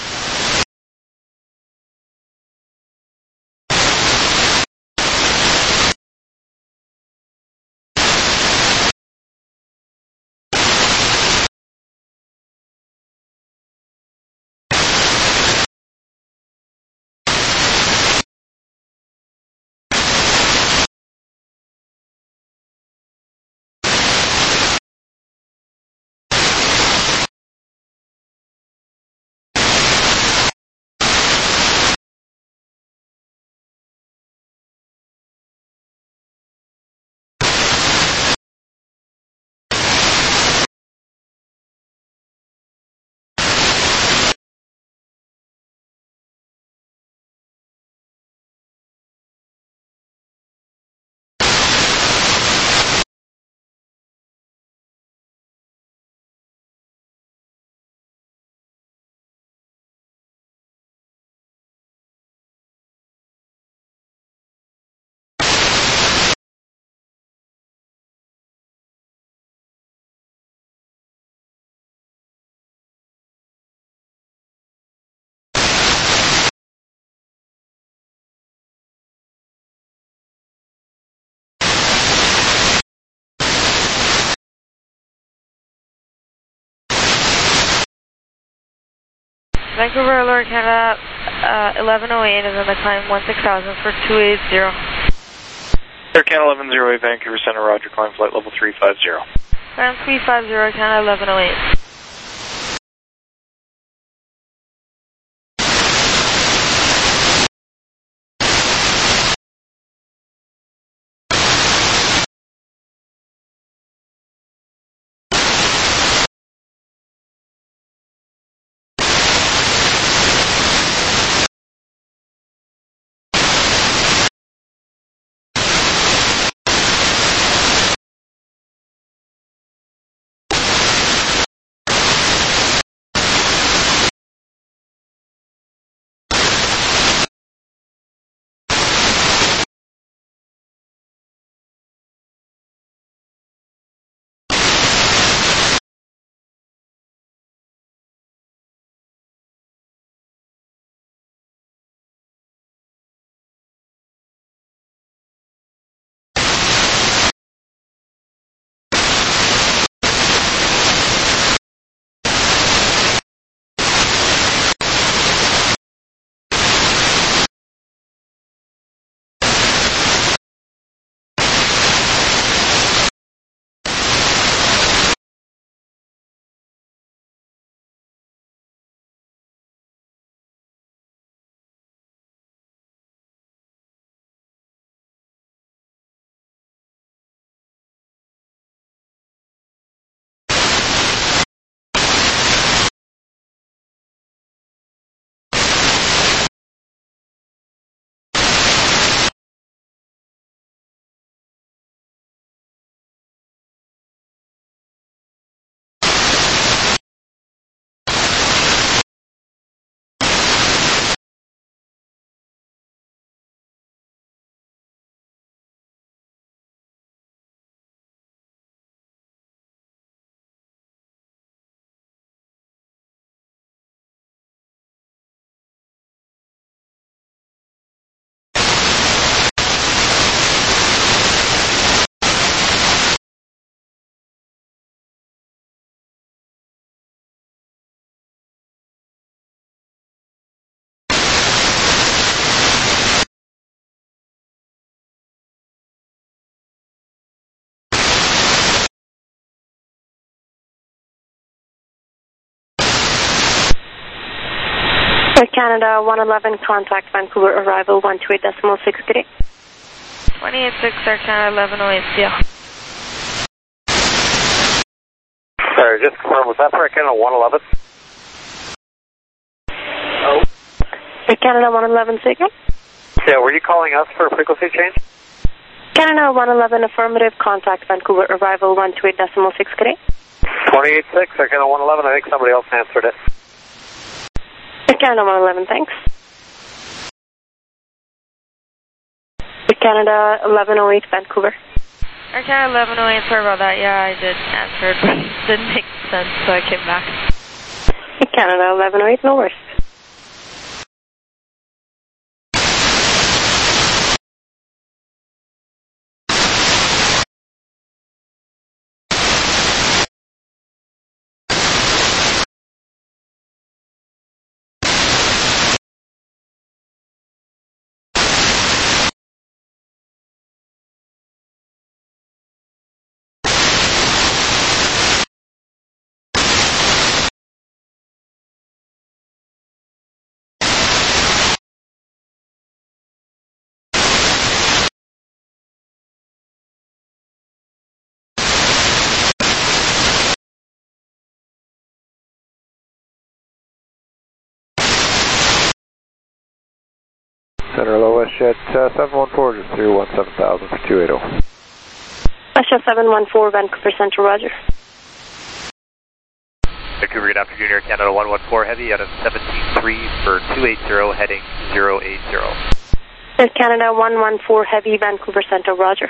Vancouver, Lower Canada, uh, eleven oh eight, and then the climb one six thousand for two eight zero. Air Canada eleven oh eight, Vancouver Center, roger, climb flight level three five zero. Climb three five zero, Canada eleven oh eight. Air Canada one eleven, contact Vancouver, arrival one two eight decimal six, good day. twenty-eight six, Air Canada eleven oh eight, yeah. Sorry, just confirm, was that for Air Canada one eleven? Oh. Air Canada one eleven, say again? Yeah, were you calling us for a frequency change? Canada one eleven, affirmative, contact Vancouver, arrival one two eight decimal six, good day. twenty-eight six, Air Canada one eleven, I think somebody else answered it. Air Canada one eleven, thanks. Air Canada eleven oh eight, Vancouver. Air Canada eleven oh eight, sorry about that. Yeah, I did answer it, but it didn't make sense, so I came back. Air Canada eleven oh eight, no worries. Center low WestJet uh, seven one four, just through one seven thousand for two eighty. WestJet seven one four, Vancouver Center, roger. Vancouver, good afternoon, Air Canada one one four Heavy out of seventeen three for two eighty, heading zero eight zero. Air Canada one one four Heavy, Vancouver Center, roger.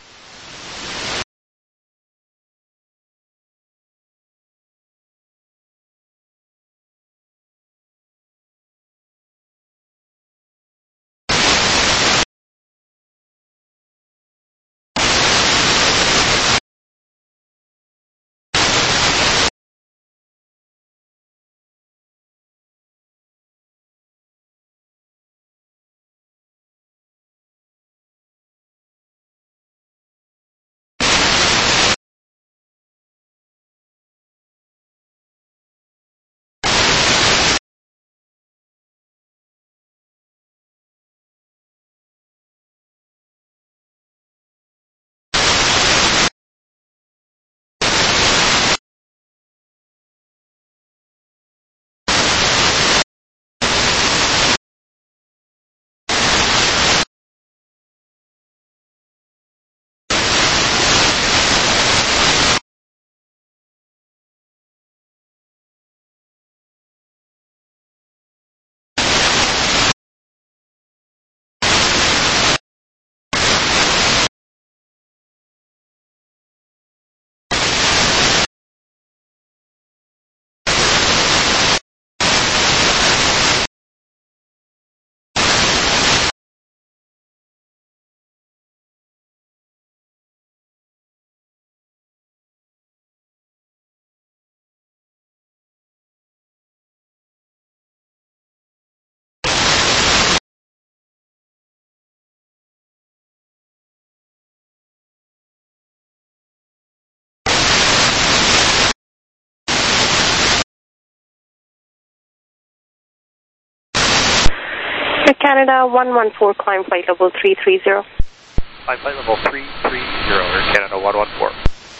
Air Canada one one four, climb flight level three three zero. Climb flight level three three zero, Air Canada one one four.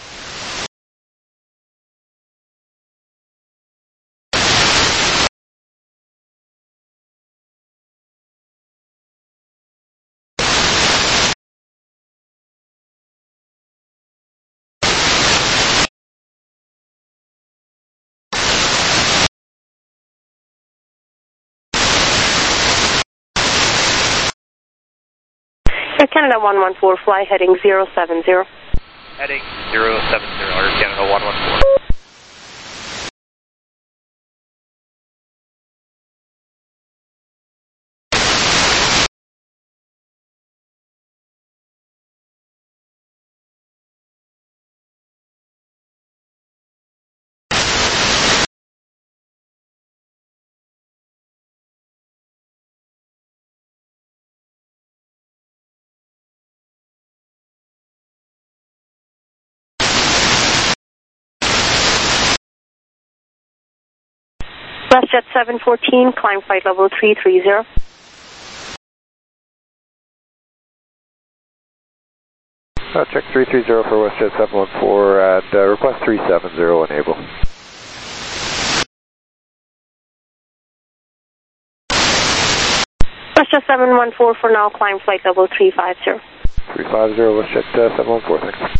Air Canada one one four, fly heading zero seven zero. Heading zero seven zero, Air Canada one one four. WestJet seven fourteen, climb flight level three three zero. Uh, check three three zero for WestJet seven one four and uh, request three seven zero enable. WestJet seven one four for now, climb flight level three five zero. three five zero, WestJet uh, seven one four, thanks.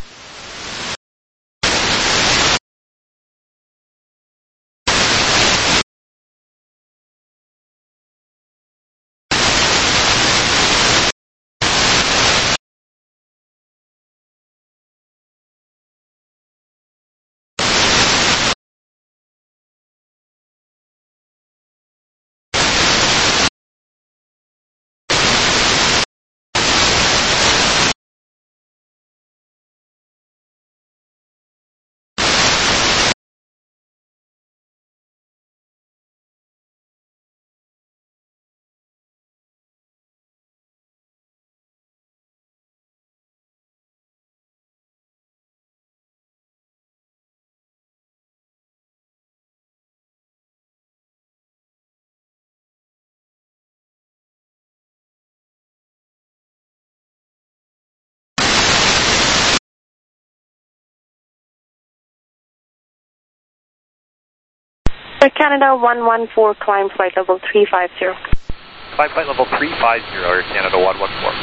Air Canada one one four, climb flight level three five zero. Climb flight level three five zero, Air Canada one one four.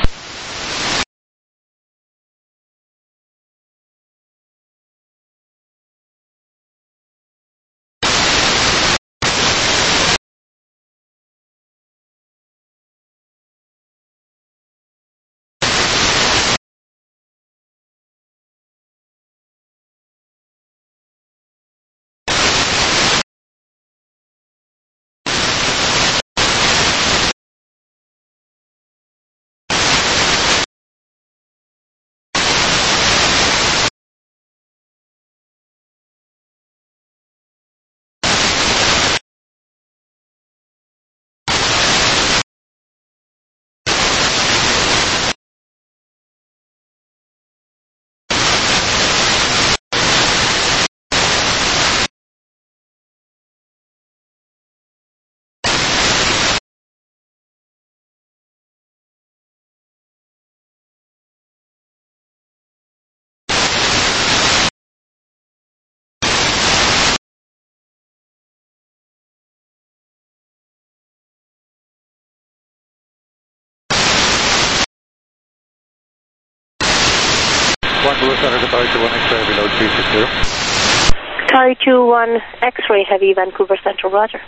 one Blue Center, departure one X-ray, below three six zero. Tower two one, X-ray heavy, Vancouver Central, roger.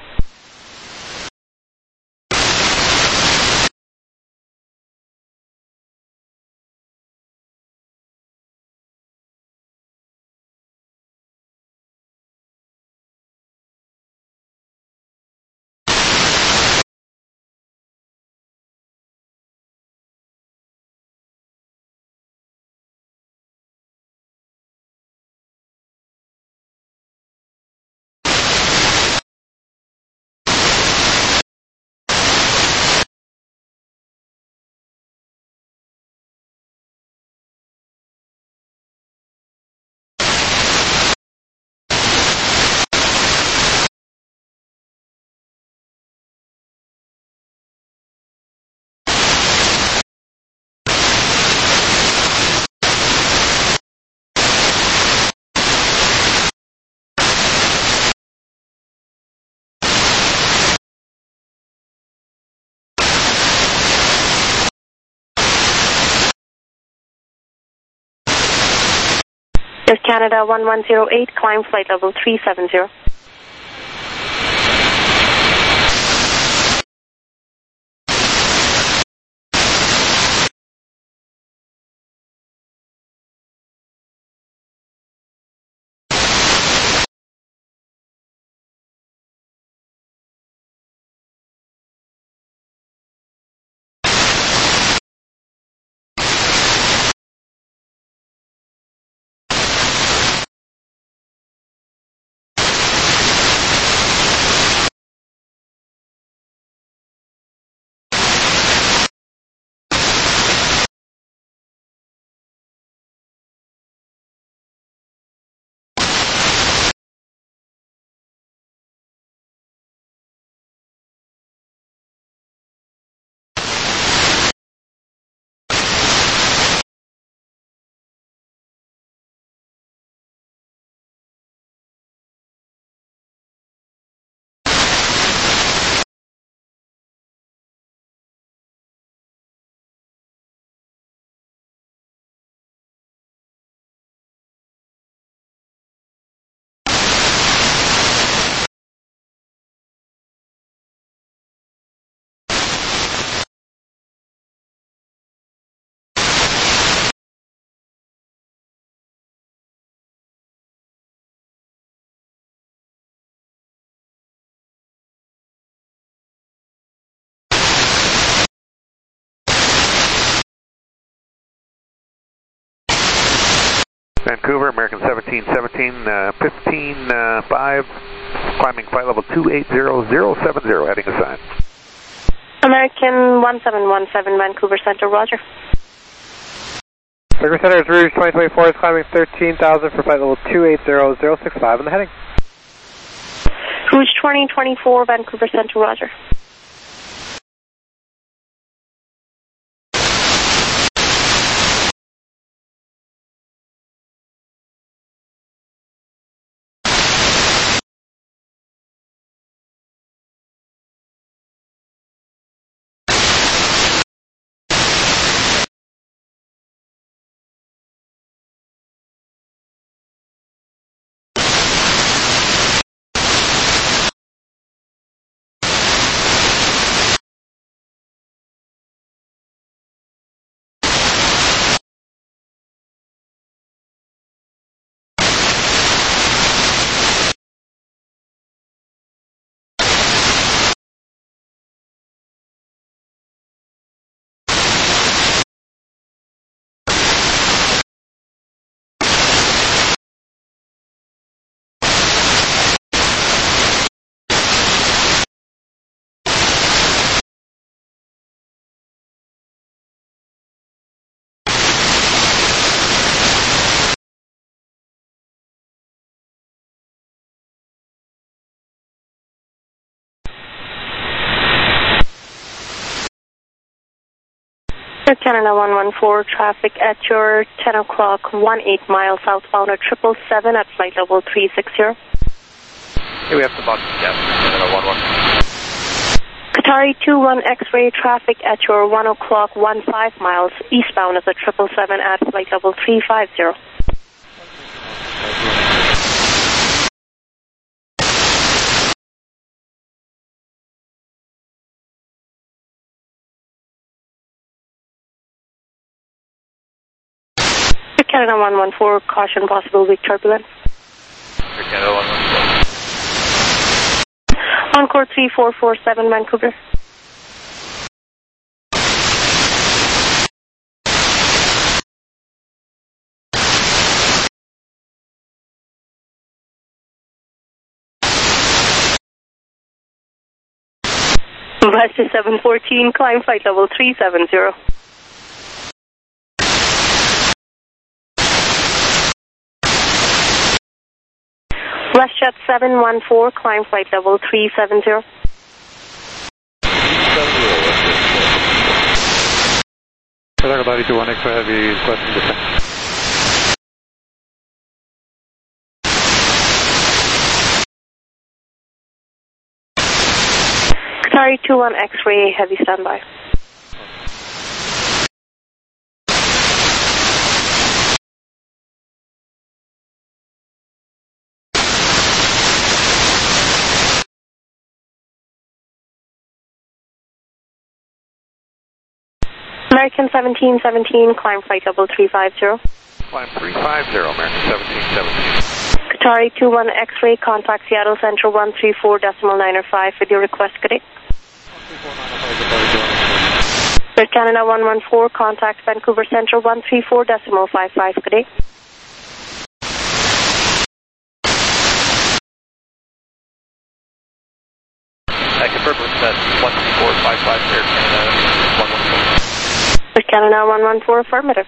Air Canada one one zero eight, climb flight level three seven zero. Vancouver, American seventeen seventeen, uh, fifteen five, climbing flight level two eight zero zero seven zero, heading assigned. American one seven one seven, Vancouver Center, roger. Vancouver Center is Rouge twenty twenty-four, is climbing thirteen thousand for flight level two eight zero zero six five on the heading. Rouge twenty twenty-four, Vancouver Center, roger. Air Canada one one four, traffic at your ten o'clock, eighteen miles southbound at triple seven at flight level three sixty. Here we have some boxes, yes, Canada one one. Qatari two one X-ray, traffic at your one o'clock, fifteen miles eastbound at the triple seven at flight level three fifty. Canada one one four, caution possible weak turbulence. Canada one one four. Encore three four four seven, Vancouver. West is seven fourteen, climb flight level three seventy. WestJet seven one four, climb flight level three seventy. Qatar body two one X-ray heavy, requesting descent. Qatari two one X-ray, heavy standby. American seventeen seventeen, climb flight level three fifty. Climb three fifty, American seventeen seventeen. Qatari two one X-ray, contact Seattle Central one three four decimal nine five with your request, good day. Air Canada one one four, contact Vancouver Central one three four decimal five five, good day. I confirm with that one three four five five, Air Canada one one four. Air Canada one one four, affirmative.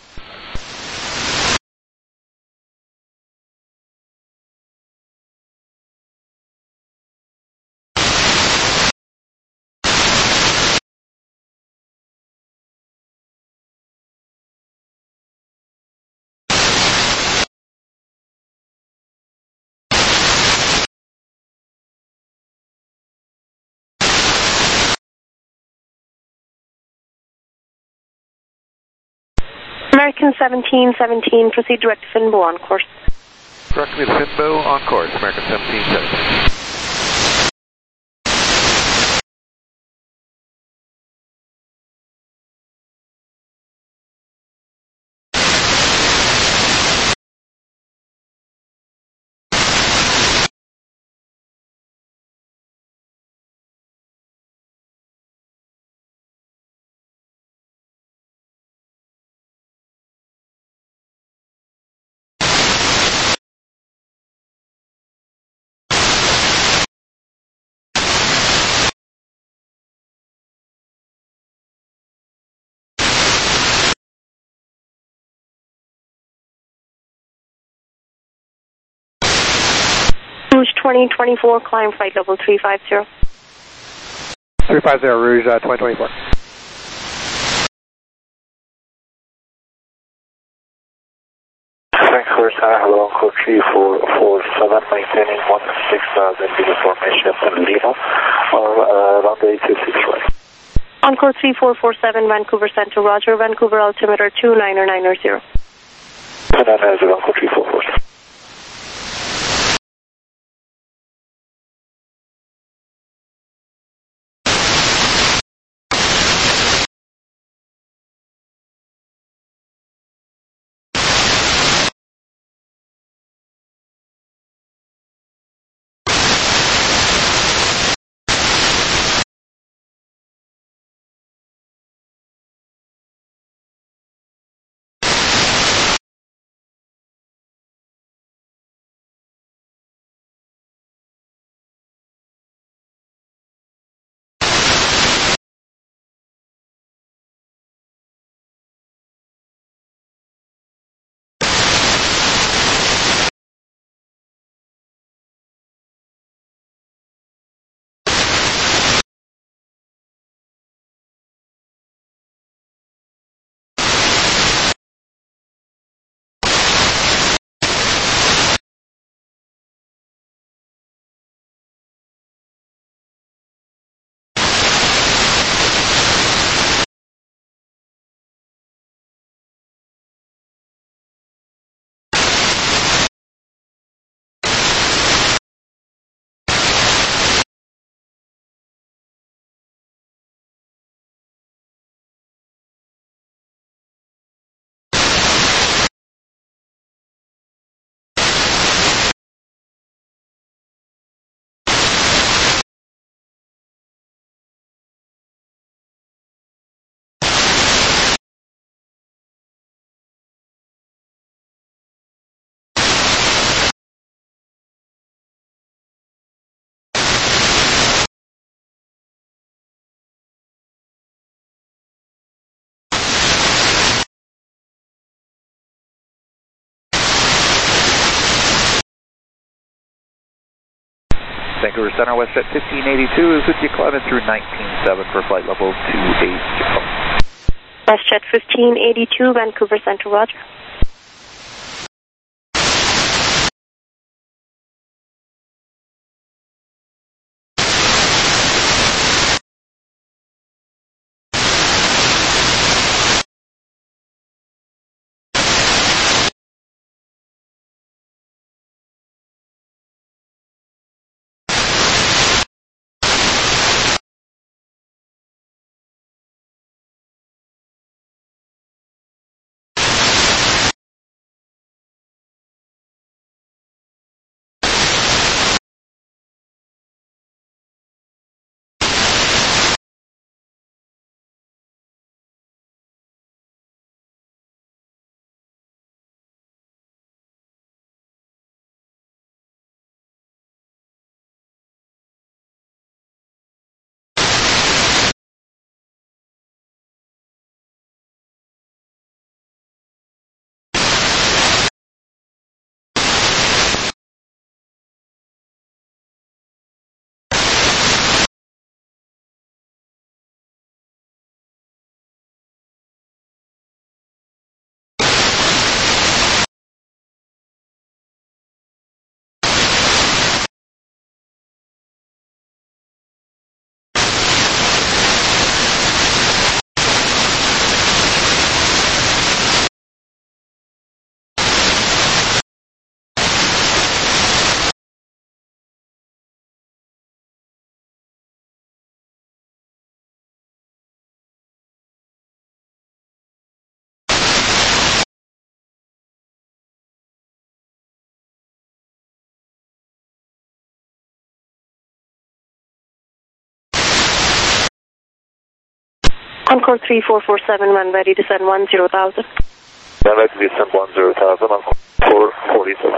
American seventeen seventeen, proceed direct to Finbo on course. Direct me to Finbo on course, American seventeen seventeen. Rouge twenty twenty-four, climb flight level three fifty. three fifty, Rouge uh, twenty twenty-four. Vancouver Center, hello, Encore three four four seven, maintaining one six thousand feet formation in Lima, or uh, runway two six right. Encore three four four seven, Vancouver Center, Roger, Vancouver altimeter two nine nine zero. two nine nine zero, Encore three four four seven. Vancouver Center, WestJet fifteen eighty-two is with you climbing through nineteen seven for flight level two eighty. WestJet fifteen eighty-two, Vancouver Center, roger. Encore three four four seven, when ready to send one zero thousand. When ready to send one zero thousand on four forty-seven.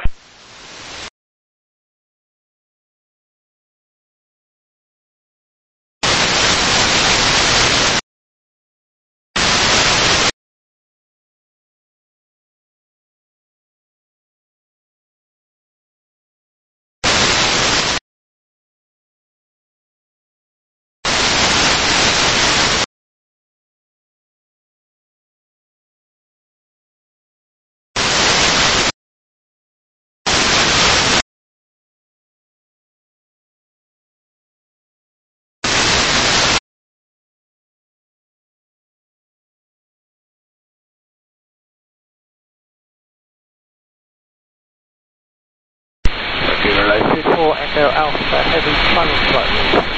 For Echo Alpha Heavy Final Flight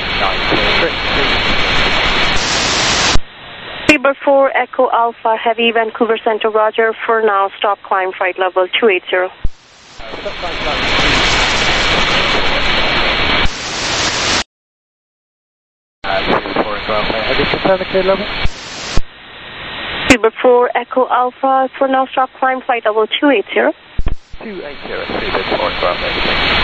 Sabre four Echo Alpha Heavy, Vancouver Center, roger. For now, stop climb flight level two eighty. Sabre four Echo Alpha, for now, stop climb flight level two eighty. two eighty, Sabre four Echo Alpha.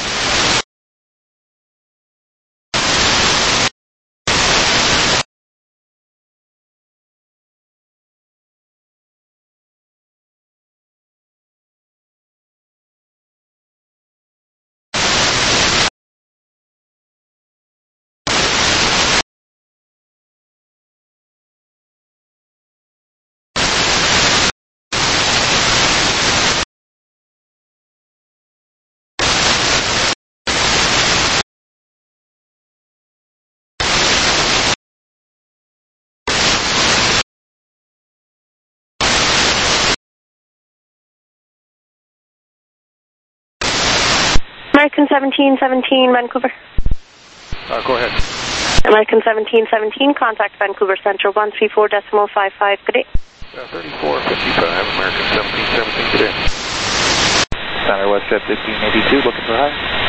American seventeen seventeen, Vancouver. Uh, go ahead. American seventeen seventeen, contact Vancouver Center one three four decimal five five, good day. Uh, thirty-four fifty-five, American seventeen seventeen, good day. Center WestJet fifteen eighty-two, looking for high.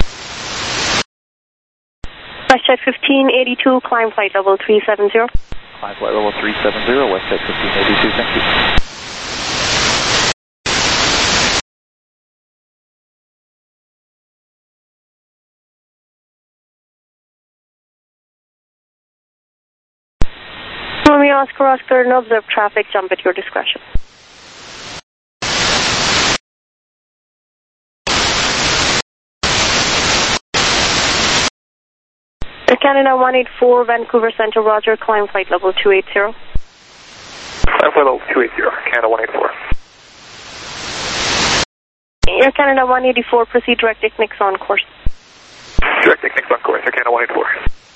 WestJet fifteen eighty-two, climb flight level three seventy. Climb flight level three seventy, WestJet fifteen eighty-two, thank you. Romeo Oscar Oscar, no observed traffic, jump at your discretion. Air Canada one eight four, Vancouver Center, Roger, climb flight level two eighty. Climb flight level two eighty, Canada one eight four. Air Canada one eighty-four, proceed direct Ignix on course. Direct Ignix on course, Air Canada one eighty-four.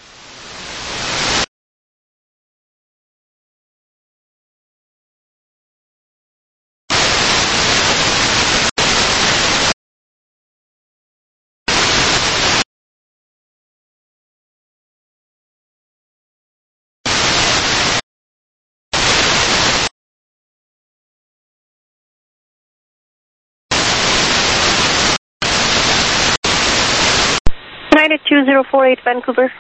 United two zero four eight, Vancouver.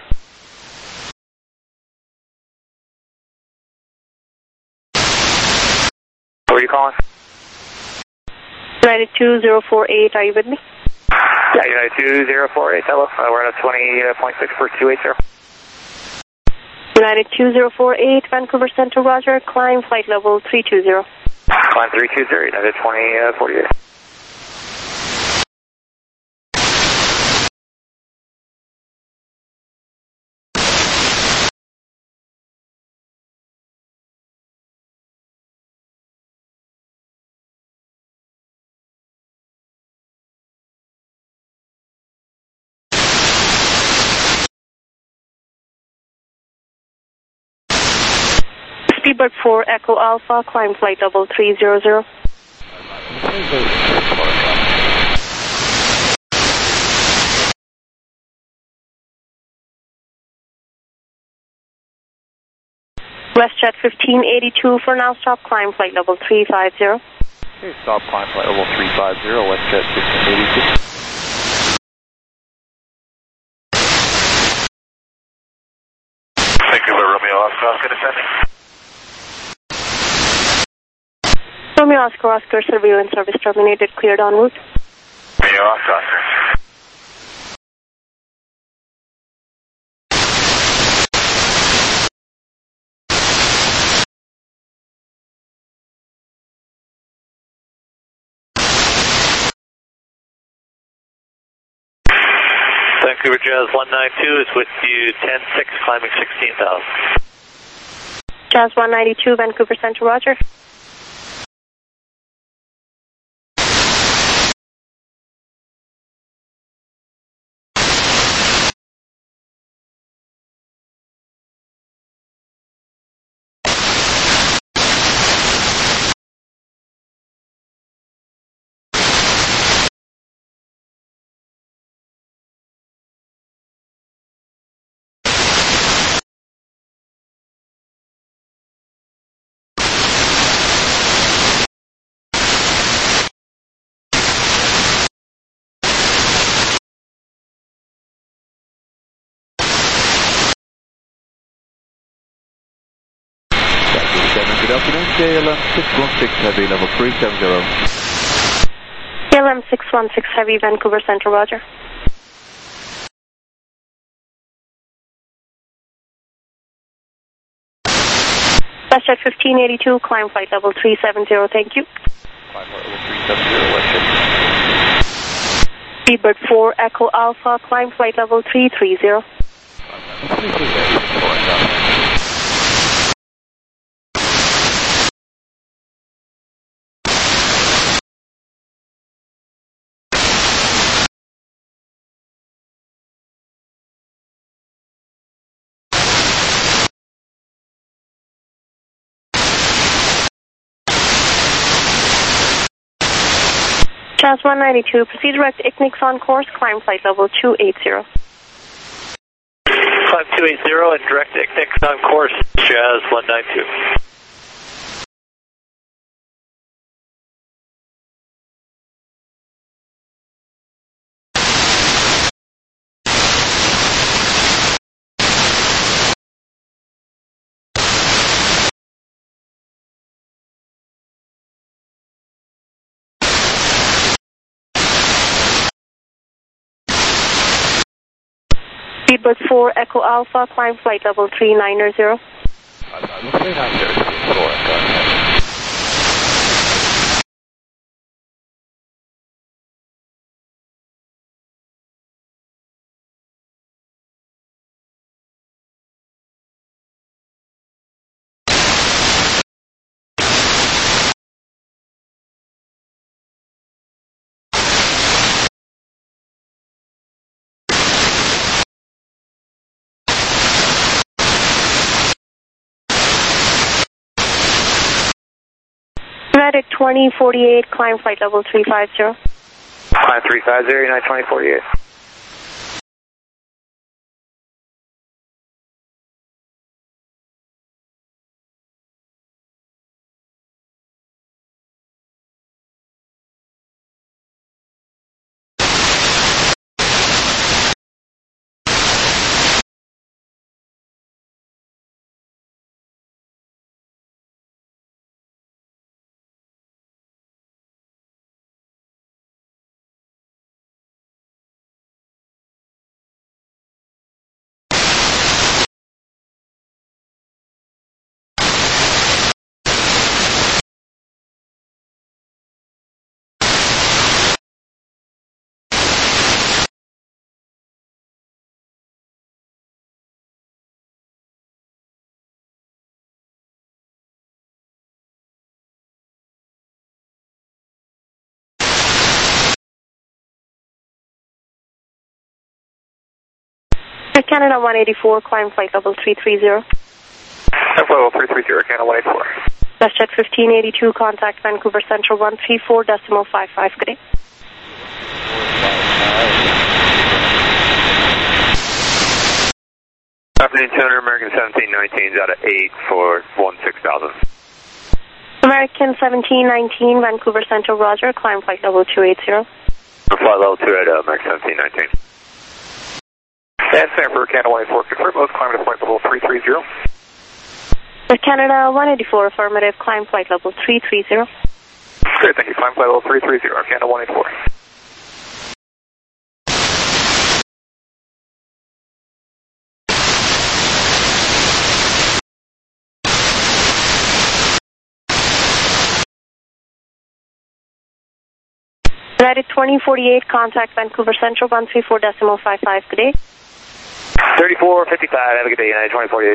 Where are you calling? United two zero four eight, are you with me? Yeah, United two zero four eight, hello. Uh, we're at a twenty point six for two eighty. United two zero four eight, Vancouver Center, Roger, climb flight level three two zero. Climb three two zero, United twenty forty-eight. Speedbird four, Echo Alpha, climb flight level three zero zero. WestJet fifteen eighty-two, for now stop, climb flight level three five zero. Okay, stop, climb flight level three five zero, WestJet fifteen eighty-two. Vancouver Romeo Oscar, Oscar descending. Romeo Oscar, Oscar, surveillance service terminated, cleared en route. Romeo Oscar, Oscar. Vancouver Jazz one nine two is with you, ten six, climbing sixteen thousand. Jazz one ninety-two, Vancouver Center, Roger. Good afternoon, K L M six one six Heavy, level three seven zero. K L M six one six Heavy, Vancouver Center, Roger. WestJet fifteen eighty-two, climb flight level three seven zero, thank you. Climb flight level three seven zero, WestJet. Speedbird four, Echo Alpha, climb flight level three three zero. Jazz one ninety-two, proceed direct Ignix on course, climb flight level two eighty. Climb two eighty and direct Ignix on course, Jazz one nine two. Speedbird four, Echo Alpha, climb flight level three nine zero. three nine zero. United twenty forty-eight, climb flight level three five zero. Climb three five zero, United twenty forty-eight. Canada one eighty-four, climb flight level three three zero. Climb flight level three three zero, Canada one eighty-four. WestJet fifteen eighty-two, contact Vancouver Central one three four decimal five five, good day. Afternoon, two hundred, American seventeen nineteen, out of eight for one six thousand. American seventeen nineteen, Vancouver Central, roger, climb flight level two eighty. Flight level two eighty, American seventeen nineteen. And San for Canada one eighty-four, confirm both climb to flight level three three zero. Canada one eighty-four, affirmative, climb flight level three three zero. Great, thank you, climb flight level three three zero, Canada one eighty-four. United twenty forty-eight, contact Vancouver Central one three four decimal five five, good day. thirty-four fifty-five, have a good day, United twenty forty-eight.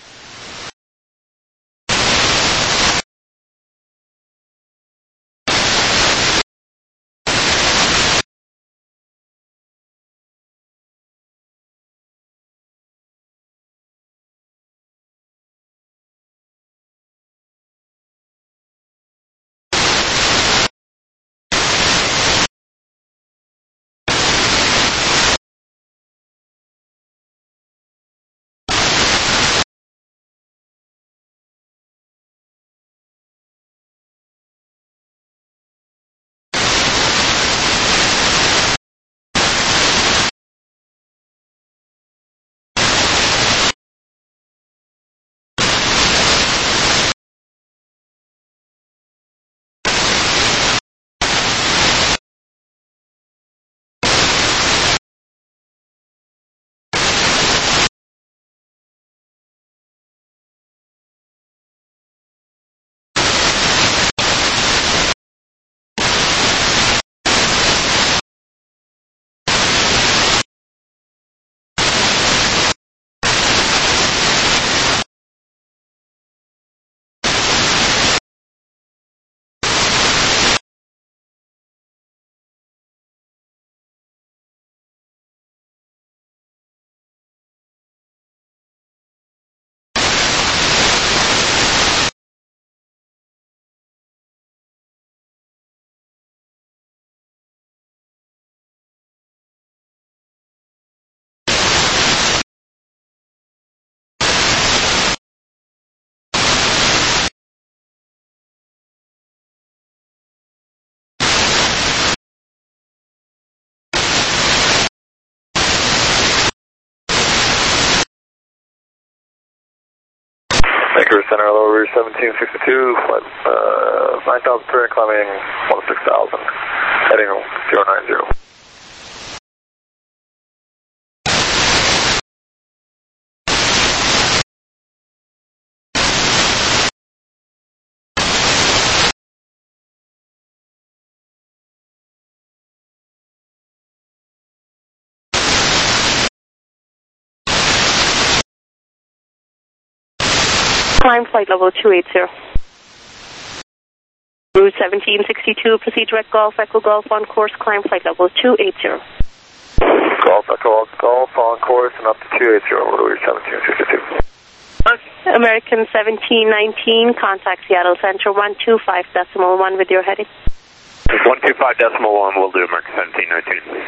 Vancouver Center, lower seventeen sixty-two, flight uh, nine thousand three, climbing one six thousand, heading zero nine zero. Climb flight level two eighty. Route seventeen sixty-two, proceed direct Golf, Echo Golf on course, climb flight level two eighty. Golf, Echo Golf on course and up to two eighty, route seventeen sixty-two. American seventeen nineteen, contact Seattle Center one two five decimal one with your heading. one two five decimal one will do, American seventeen nineteen.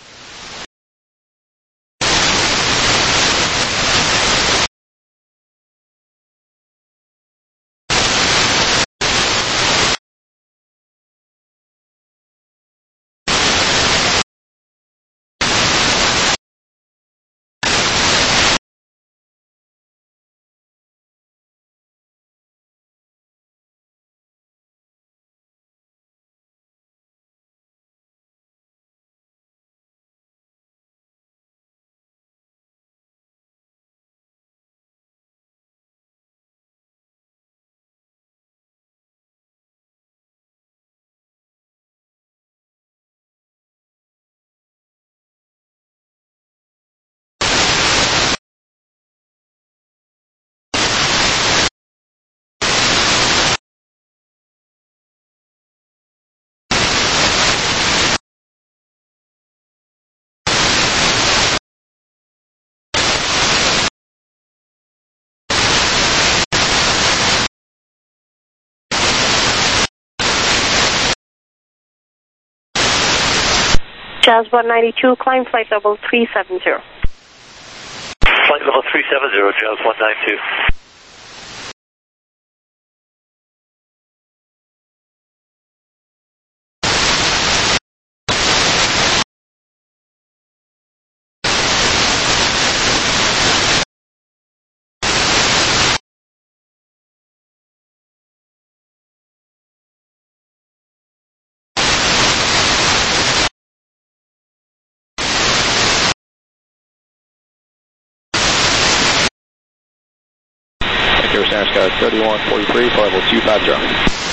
Jazz one ninety-two, climb flight level three seven zero. Flight level three seven zero, Jazz one ninety-two. Santa Sky thirty-one forty-three, flight level two five zero.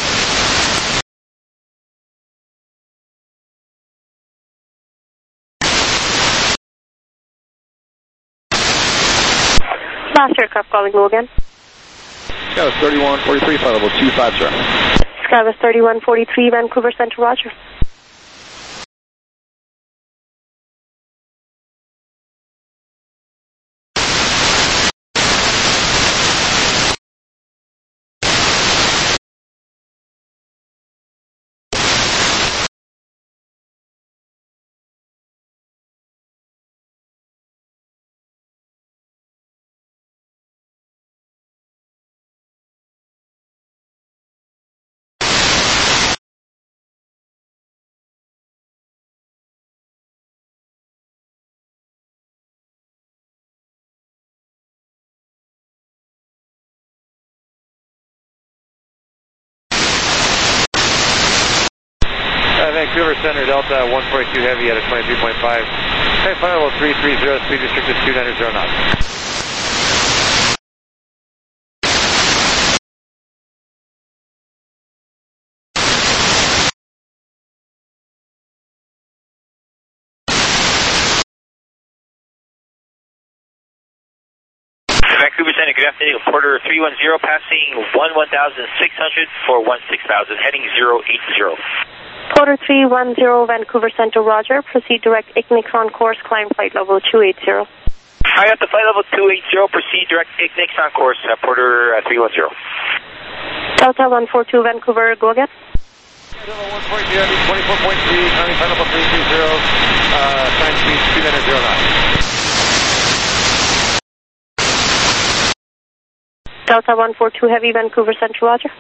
Last aircraft calling low again. Skywest thirty-one forty-three, flight level two five zero. Skywest thirty-one forty-three, Vancouver Center, roger. Vancouver Center, Delta one forty-two Heavy at a twenty-three point five. Flight level three three zero, speed restricted two nine zero knots. Vancouver Center, good afternoon. Porter three one zero, passing one one thousand six hundred for one six thousand, heading zero eight zero. Porter three one zero, Vancouver Center, roger. Proceed direct Ignix on course, climb flight level two eight zero. I got the flight level two eight zero, proceed direct Ignix on course, uh, Porter uh, three one zero. Delta one four two, Vancouver, go again. Delta one forty-two Heavy, twenty-four point three, currently flight level three three zero, uh, sign speed two nine zero knots. Delta one four two Heavy, Vancouver Central, roger.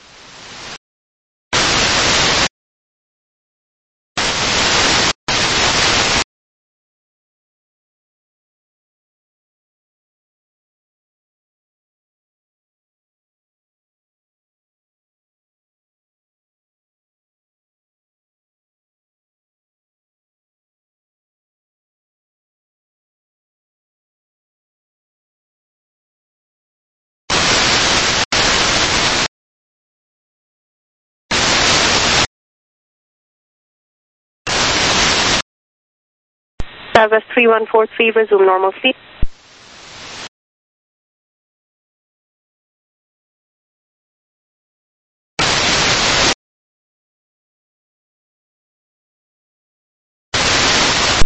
Southwest three one four three, resume normal speed.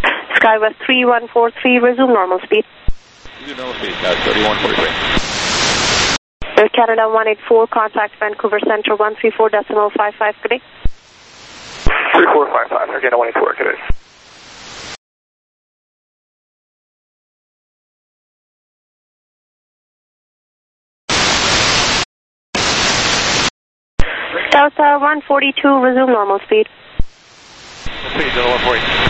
Skywest three one four three, resume normal speed. Resume normal speed, Skywest thirty-one forty-three. Air Canada one eight four, contact Vancouver Centre one three four decimal five five, good day. three four five five, Air Canada one eight four, good day. Delta one forty-two, resume normal speed. Please, Delta one forty-two.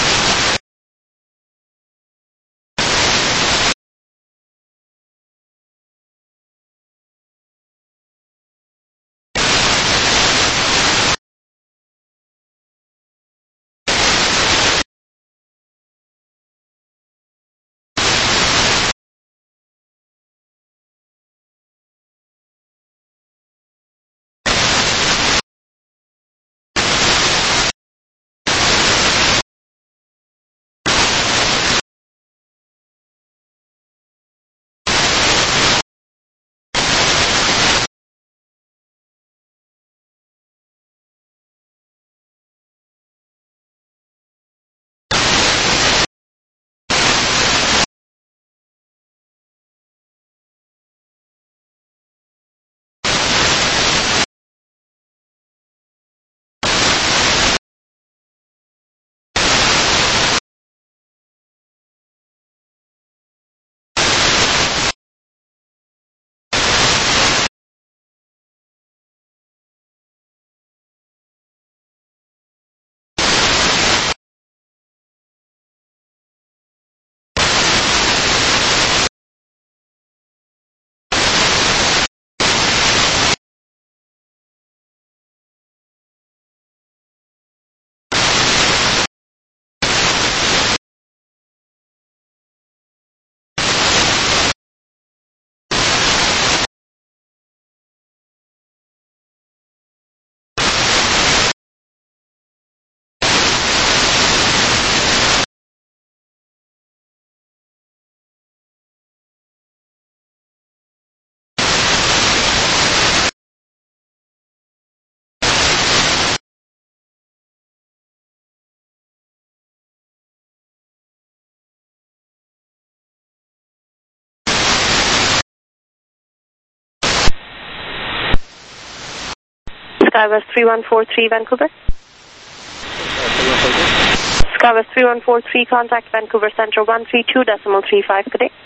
Skywest three one four three, Vancouver. Skywest three one four three, contact Vancouver Centre one three two decimal three five, good day.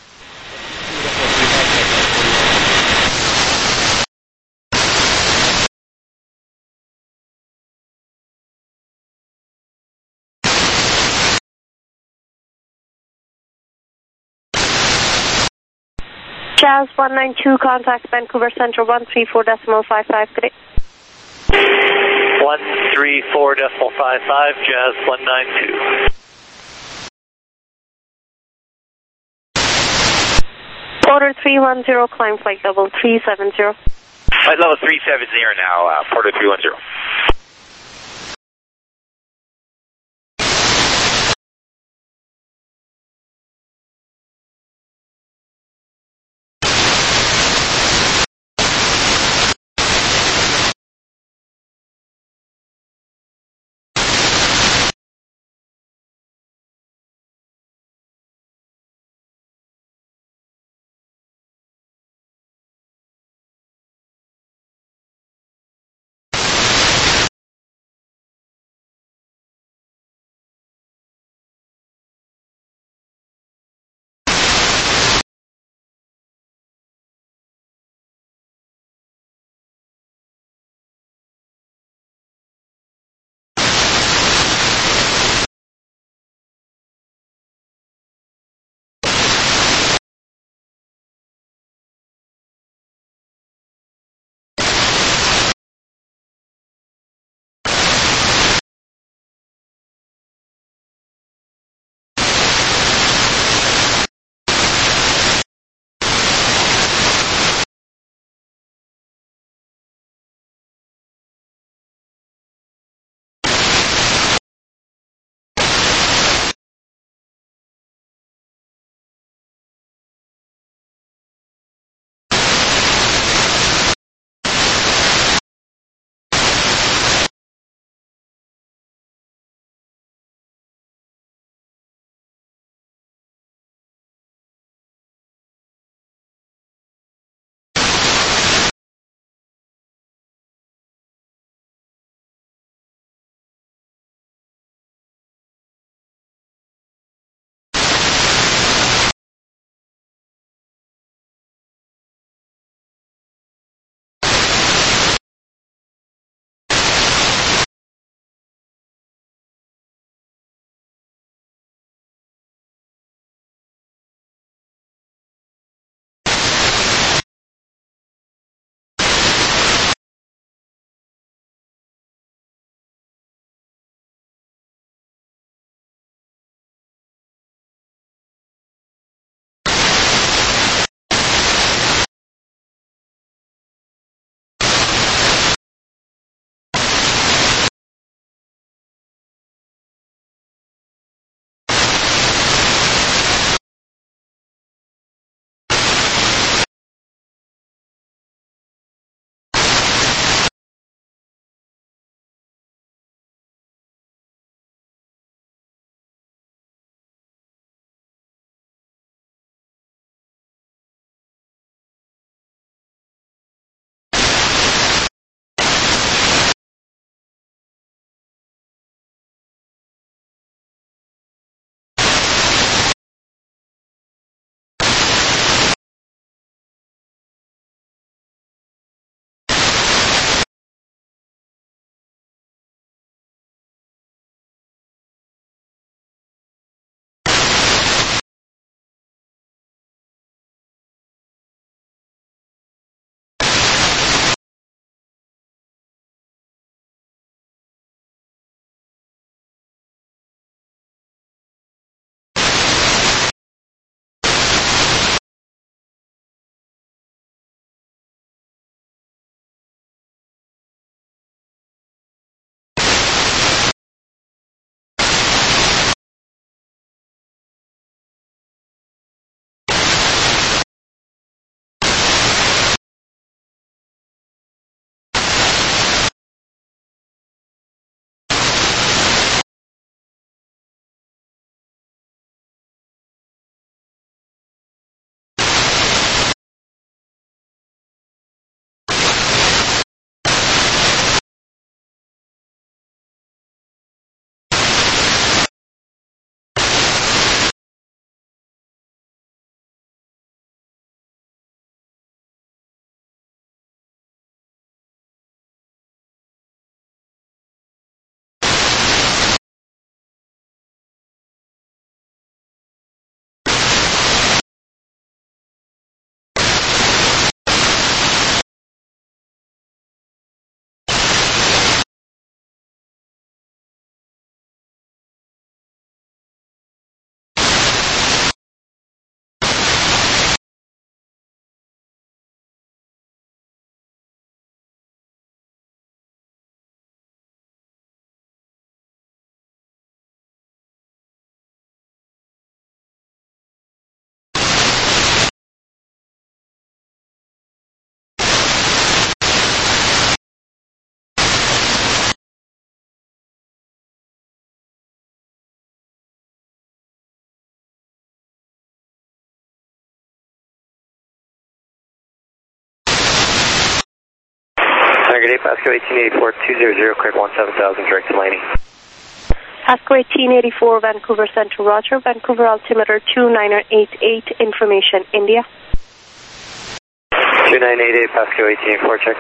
Jazz one nine two, contact Vancouver Centre one three four decimal five five, good day. one three four decimal five five, Jazz one nine two. Porter three one zero, climb flight level three seven zero. Flight level three seven zero now, uh, Porter three one zero. good day, Pasco eighteen eighty-four, two hundred, cleared one seven thousand, direct to Laney. Pasco eighteen eighty-four, Vancouver Center, Roger. Vancouver altimeter two nine eight eight, information, India. two nine eight eight, Pasco eighteen eighty-four, check.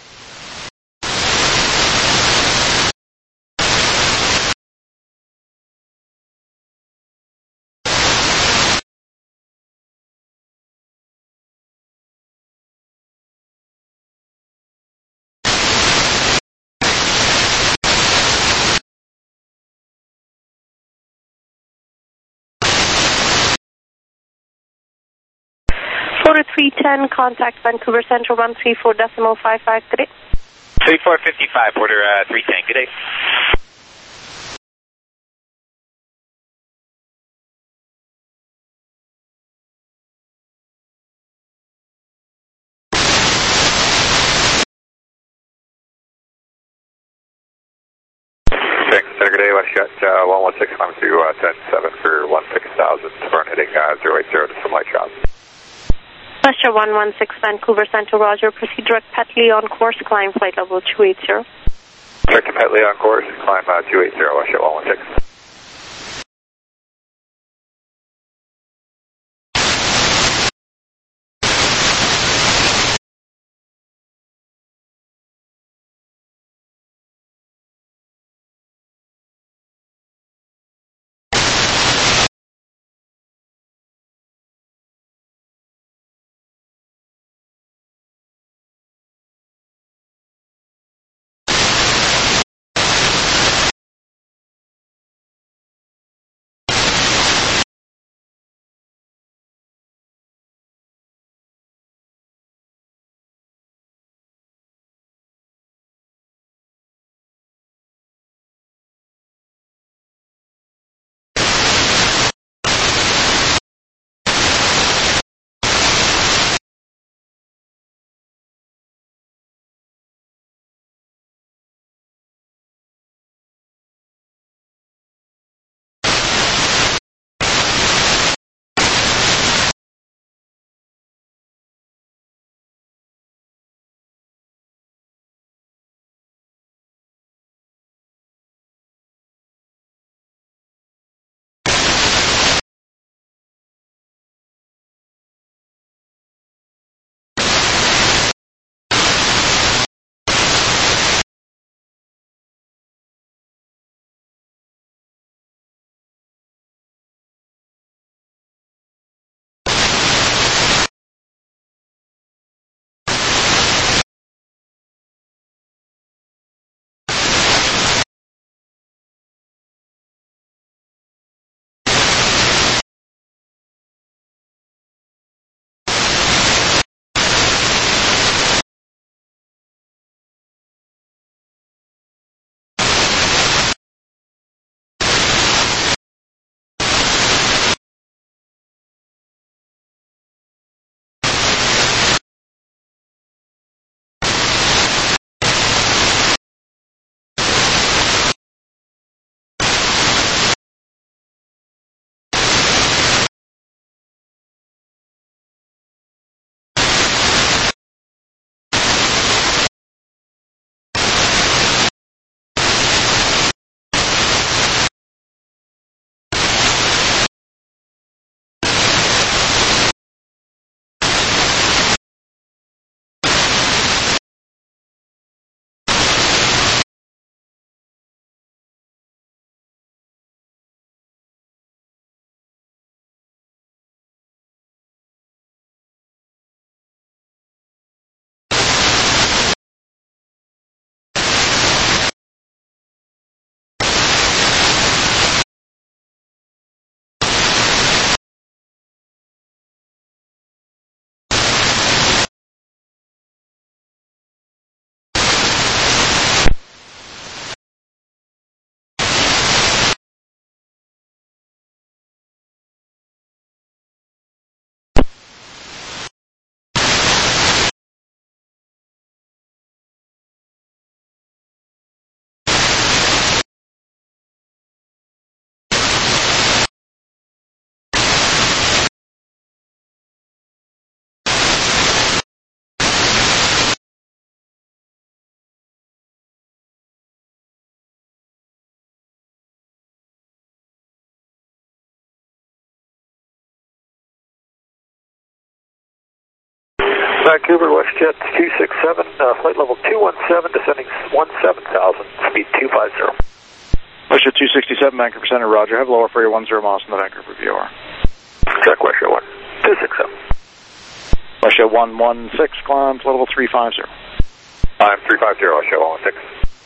three ten, contact Vancouver Central one three four decimal five five, good day. three four fifty-five, order uh, three ten, good day. Thanks, Center, good day, WestJet uh, one one six, I'm to uh, ten seven for one six thousand, burn heading uh, zero eight zero to some light shots. WestJet one one six, Vancouver Central, Roger. Proceed direct Petley on course, climb flight level two eighty. Direct to Petley on course, climb uh, two eighty, WestJet one one six. Vancouver, WestJet two six seven, uh, flight level two one seven, descending one seven thousand, speed two five zero. WestJet two sixty-seven, Vancouver Center, roger. Have lower for your one zero miles from the Vancouver V O R. Check WestJet one two six seven. WestJet one one six, climb, flight level three five zero. I'm three five zero, WestJet one one six.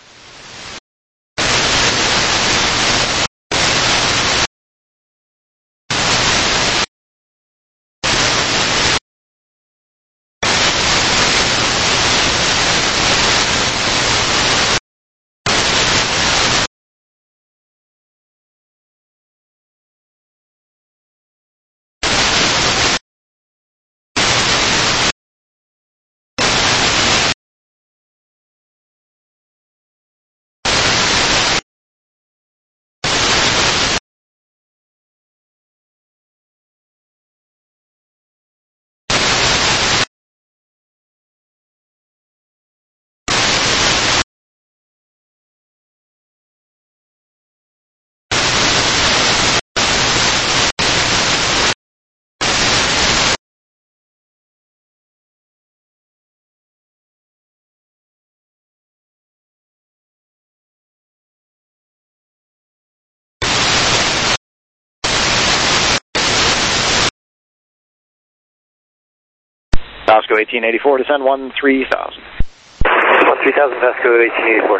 Pasco eighteen eighty-four, descend one three thousand. one three thousand, Pasco eighteen eighty-four.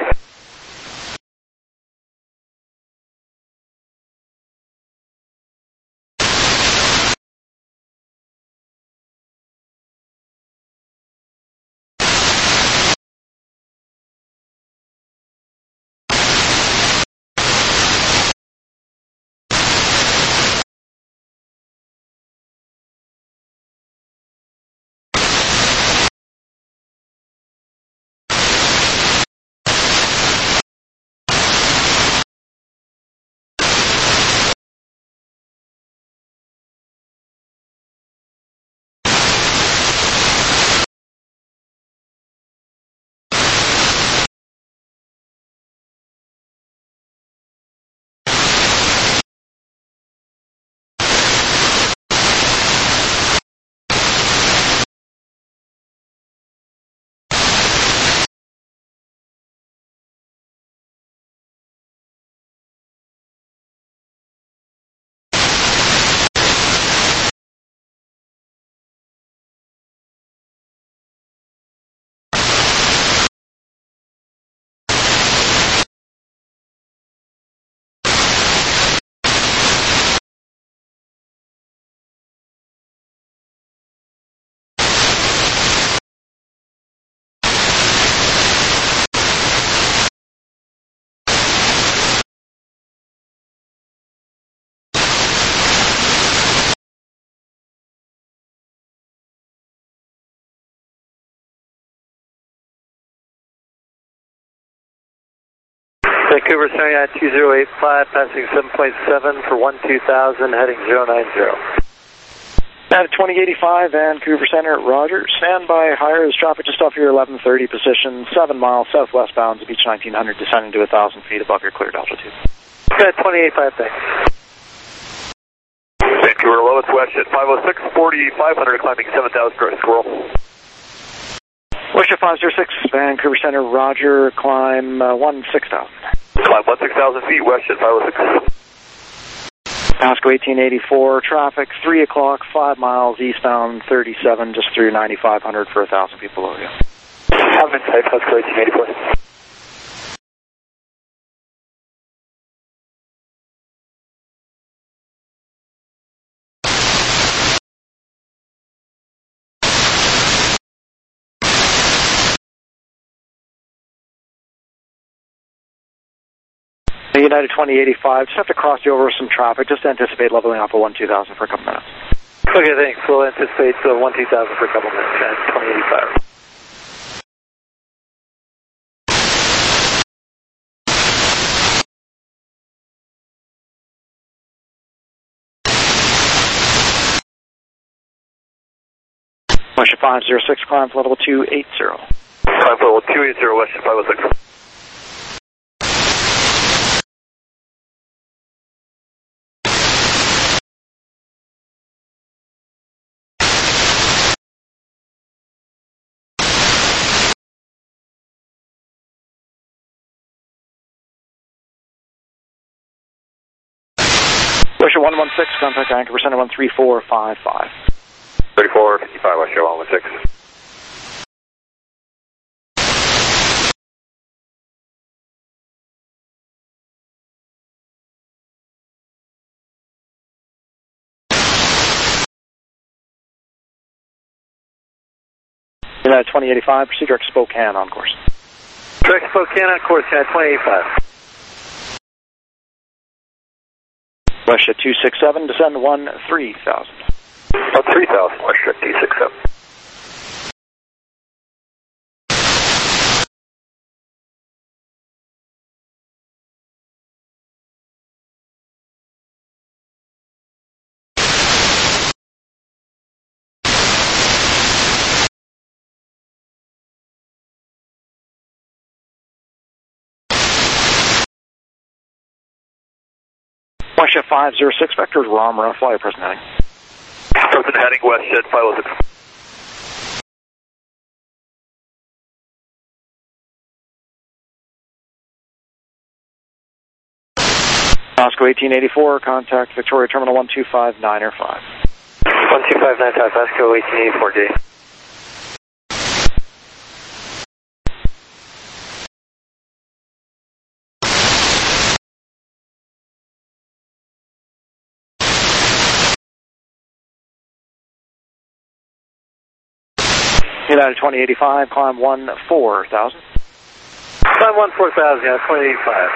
Vancouver Center two zero eight five, passing seven point seven for one two thousand, heading zero nine zero. At twenty eighty-five, Vancouver Center, roger. Standby, higher is traffic just off your eleven thirty position, seven miles southwest bounds of Beach nineteen hundred, descending to one thousand feet above your cleared altitude. Okay, twenty eighty-five, thanks. Vancouver, lowest WestJet five oh six, forty-five hundred, climbing seven thousand, gross squirrel. WestJet five oh six, Vancouver Center, roger, climb uh, one six thousand. Climb one six thousand feet, WestJet five oh six. Pasco eighteen eighty-four, traffic three o'clock, five miles eastbound, thirty-seven, just through ninety-five hundred for one thousand feet below you. I'm inside Pasco eighteen eighty-four. United twenty eighty-five, just have to cross you over some traffic, just anticipate leveling off at one two thousand for a couple minutes. Okay, thanks. We'll anticipate uh, one two thousand for a couple minutes at twenty eighty-five. WestJet five oh six, climb for level two eighty. Climb for level two eighty, WestJet five oh six. Russia one one six, contact Vancouver Center one three four five five. thirty-four fifty-five, Russia one one six. United twenty eighty-five, proceed direct Spokane on course. Direct Spokane on course, United twenty eighty-five. WestJet two six seven, descend one three thousand. One three thousand, WestJet two six seven. WestJet five zero six, vector is Ramra, fly your present heading. Present heading, WestJet five oh six. Moscow eighteen eighty-four, contact Victoria Terminal one two five nine or five. one two five nine five, Moscow eighteen eighty-four, J. United twenty eighty-five, climb one four thousand. Climb one four thousand, United twenty eighty-five.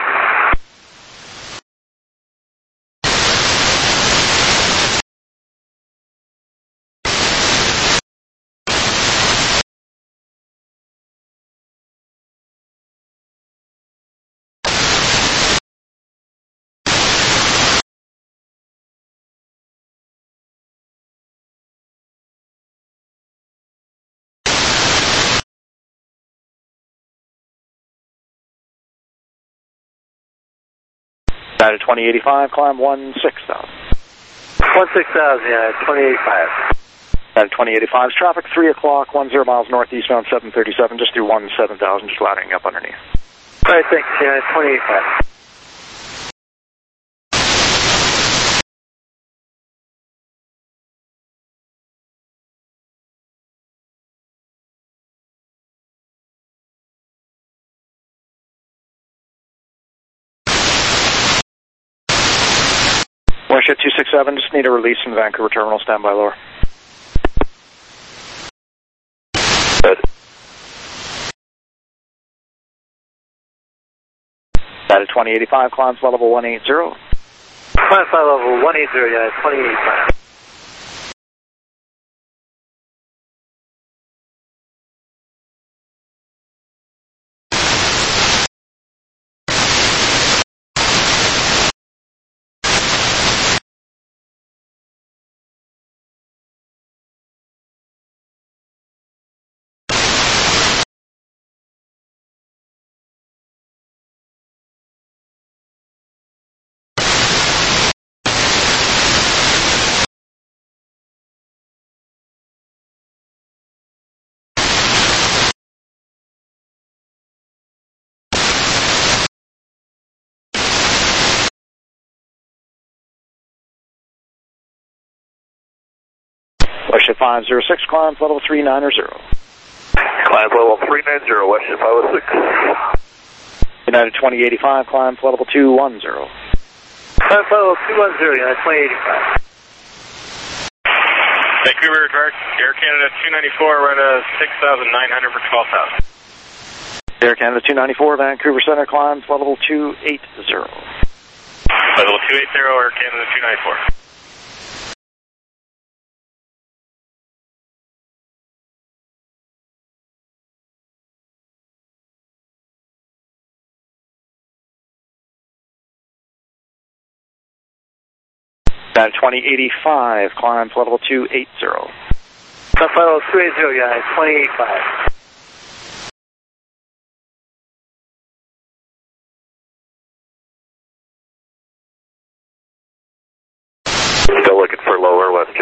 United twenty eighty-five, climb one six thousand. one six thousand, United twenty eighty-five. United twenty eighty-five's traffic, three o'clock, one zero miles northeastbound, seven thirty-seven, just through one seven thousand, just laddering up underneath. All right, thanks, United twenty eighty-five. WestJet two six seven, just need a release from the Vancouver Terminal, stand by lower. Good. United twenty eighty-five, climb flight level one eighty. Climb flight level one eighty, United twenty eighty-five. WestJet five zero six, climb flight level three nine zero. Climb level three nine zero, WestJet five oh six. United twenty eighty-five, climb flight level two one zero. Climb flight level two one zero, United twenty eighty-five. Vancouver, Air Canada two ninety-four, right at six thousand nine hundred for twelve thousand. Air Canada two ninety-four, Vancouver Center, climb flight level two eighty. Flight level two eighty, Air Canada two ninety-four. United twenty eighty-five, climb flight level two eighty. Climb flight level two eighty, United twenty eighty-five.